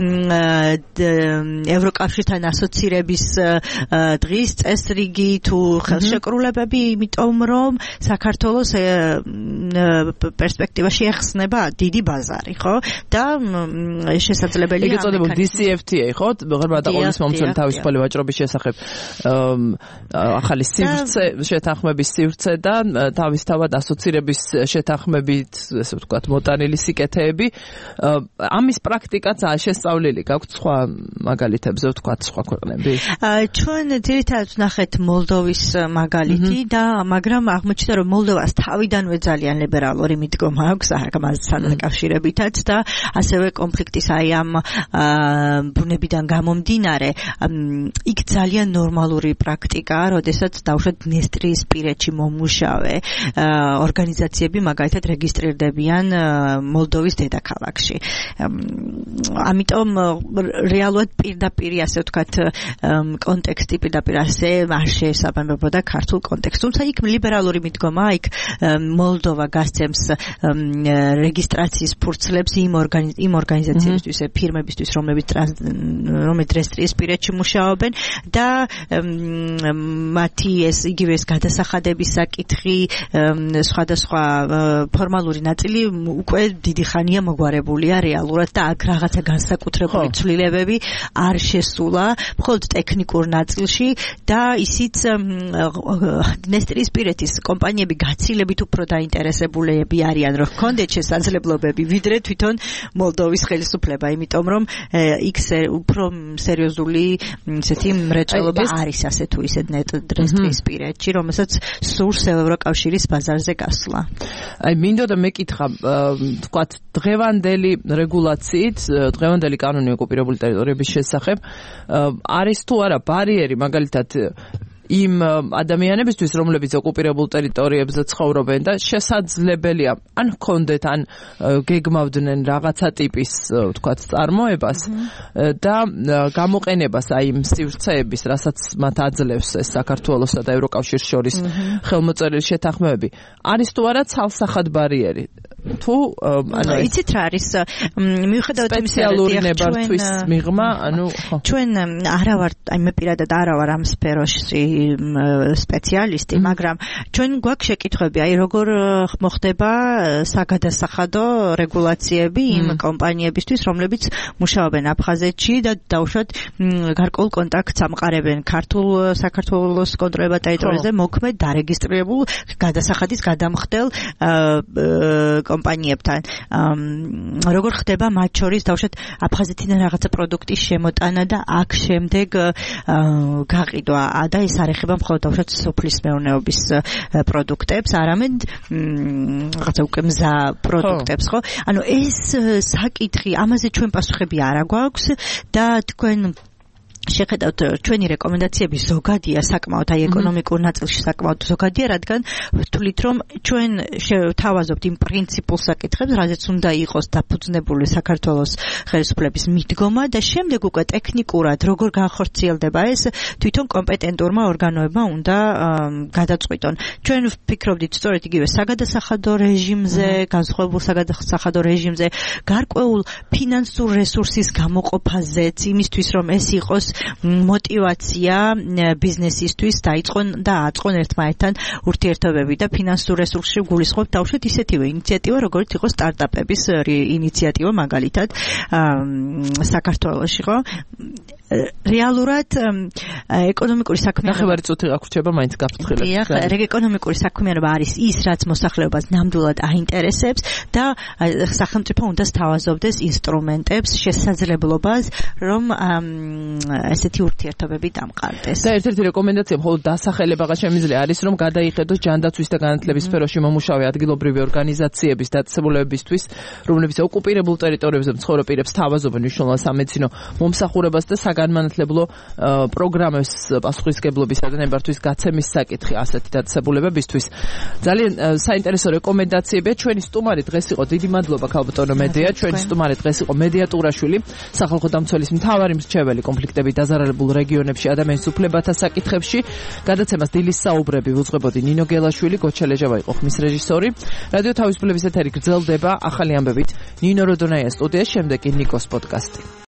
ევროკავშირთან ასოცირების დღის წესრიგი თუ ხელშეკრულებები, იმიტომ რომ საქართველოს პერსპექტივაში ეხსნება დიდი ბაზარი, ხო? და შესაძლებელია ეგ ეწოდება DCFTA, ხო? ღრმა და ყოვლის მომცველი თავისუფალი ვაჭრობის შესახებ ახალი სივრცე, შეთანხმების სივრცე და თავისთავად ასოცირების შეთანხმებით, ესე ვთქვათ, მოტანილი სიკეთეები. ამის პრაქტიკაცაა შესწავლილი, გაქვთ სხვა მაგალითებზე, ვთქვათ, სხვა ქვეყნები? ჩვენ ძირითადად ვნახეთ მოლდოვის მაგალითი და მაგრამ აღმოჩნდა, რომ მოლდოვას თავიდანვე ძალიან ლიბერალური მიდგომა აქვს ამასთან დაკავშირებითაც და ასევე კონფლიქტის ამ ბუნებიდან გამომდინარე, იქ ძალიან ნორმალური პრაქტიკაა, როდესაც დავუშვათ დნესტრიისპირეთში მომუშავე ორგანიზაციები მაგალითად რეგისტრირდებიან მოლდოვის დედაქალაქში. ამიტომ რეალურად პირდაპირ ასე ვთქვათ კონტექსტი პირდაპირ ასე არ შეესაბამებოდა ქართულ კონტექსტს. თუმცა იქ ლიბერალური მიდგომა, იქ მოლდოვა გასცემს რეგისტრაციის ფურცლებს იმ ორგანიზაციებისთვის, ფირმებისთვის, რომლებიც დნესტრიისპირეთში მუშაობენ და მათი ეს იგივე ეს გადასახადების საკითხი, სხვადასხვა ფორმალური ნაწილი უკვე დიდი ხანია მოგვარებულია რეალურად და აქ რაღაცა განსაკუთრებული ცვლილებები არ შესულა, მხოლოდ ტექნიკურ ნაწილში და ისიც დნესტრიისპირეთის კომპანიები გაცილებით უფრო დაინტერესებულები არიან, რომ ჰქონდეთ შესაძლებლობები, ვიდრე თვითონ მოლდოვის ხელისუფლება, იმიტომ რომ იქ უფრო სერიოზული ესეთი მრეწველობა არის ასე თუ ისე დნესტრიისპირეთში, რომელსაც სურს ევროკავშირის ბაზარზე გასვლა. აი, მინდოდა მეკითხა, თქვათ, დღევანდელი რეგულაციით, დღევანდელი კანონი ოკუპირებული ტერიტორიების შესახებ, არის თუ არა ბარიერი, მაგალითად იმ ადამიანებისთვის, რომლებიც ოკუპირებულ ტერიტორიებზე ცხოვრობენ და შესაძლებელია ან ჰქონდეთ, ან გეგმავდნენ რაღაცა ტიპის, ვთქვათ, წარმოებას და გამოყენებას აი იმ სივრცეების, რასაც მათ აძლევს ეს საქართველოსა და ევროკავშირის შორის ხელმოწერილი შეთანხმებები, არის თუ არა ცალსახად ბარიერი? თუ ანუ იცით რა არის მიუხედავად იმისა, რომ ნებართვის მიღმა, ანუ ჩვენ არა ვარ, აი მე პირადად არა ვარ ამ სფეროში სპეციალისტი, მაგრამ ჩვენ გვაქვს შეკითხვები, აი როგორ მოხდება საგადასახადო რეგულაციები იმ კომპანიებისთვის, რომლებიც მუშაობენ აფხაზეთში და დაუშვათ გარკვეულ კონტაქტს ამყარებენ ქართულ საქართველოს კონტროლებად ტერიტორიაზე მოქმედ დარეგისტრირებულ გადასახადის გადამხდელ კომპანიებთან. როგორ ხდება მათ შორის დაუშვათ აფხაზეთიდან რაღაცა პროდუქტის შემოტანა და აქ შემდეგ გაყიდვა და ეს არ ეხება მხოლოდ დაუშვათ სოფლის მეურნეობის პროდუქტებს, არამედ რაღაცა უკვე მზა პროდუქტებს, ხო? ანუ ეს საკითხი, ამაზე ჩვენ პასუხები არ გვაქვს და თქვენ შეხედავთ ჩვენი რეკომენდაციები ზოგადია საკმაოდ აი ეკონომიკურ ნაწილში საკმაოდ ზოგადია, რადგან ვთვლით რომ ჩვენ თავაზობთ იმ პრინციპულ საკითხებს, რაზეც უნდა იყოს დაფუძნებული საქართველოს ხელისუფლების მიდგომა და შემდეგ უკვე ტექნიკურად როგორ განხორციელდება ეს თვითონ კომპეტენტურმა ორგანოებმა უნდა გადაწყვიტონ. ჩვენ ვფიქრობდით სწორედ იგივე საგადასახადო რეჟიმზე, განსხვავებულ საგადასახადო რეჟიმზე, გარკვეულ ფინანსურ რესურსის გამოყოფაზეც, იმისთვის რომ ეს იყოს мотивация ბიზნესისთვის დაიწყონ და აწყონ ერთმანეთთან ურთიერთობები და ფინანსურ რესურსში გულისხმობ თავშეთ ისეთივე ინიციატივა, როგორც იყო სტარტაპების ინიციატივა მაგალითად საქართველოში, ხო? რეალურად ეკონომიკური საქმიანობა ნახევარი წუთი გაგვრჩება მაინც გაფრთხილებს. დიახ, ეკონომიკური საქმიანობა არის ის, რაც მოსახლეობას ნამდვილად აინტერესებს და სახელმწიფო უნდა სთავაზობდეს ინსტრუმენტებს, შესაძლებლობას, რომ ესეთი ურთიერთობები დამყარდეს. და ერთ-ერთი რეკომენდაცია მხოლოდ დასახელებაღა შემიძლია არის, რომ გადაიხედოს ჯანდაცვის და განათლების სფეროში მომუშავე ადგილობრივი ორგანიზაციების დაწესებულებებისთვის, რომლებიც ოკუპირებულ ტერიტორიებზე მცხოვრებ პირებს სთავაზობენ მნიშვნელოვან სამედიცინო მომსახურებას და განმანათლებლო პროგრამებს პასუხისმგებლობისა და ნებართვის გაცემის საკითხი ასეთი დაწესებულებებისთვის. ძალიან საინტერესო რეკომენდაციებია. ჩვენი სტუმარი დღეს იყო, დიდი მადლობა ქალბატონო მედია. ჩვენი სტუმარი დღეს იყო მედია ტურაშვილი, სახალხო დამცველის მთავარი მრჩეველი კონფლიქტებით დაზარალებულ რეგიონებში ადამიანის უფლებათა საკითხებში. გადაცემას დილის საუბრები უძღვებოდი ნინო გელაშვილი, გოჩელეჟავა იყო ხმის რეჟისორი. რადიო თავისუფლების ეთერი გრძელდება ახალი ამბებით. ნინო როდონაია სტუდიაში, შემდეგ კი ნიკოს პოდკასტი.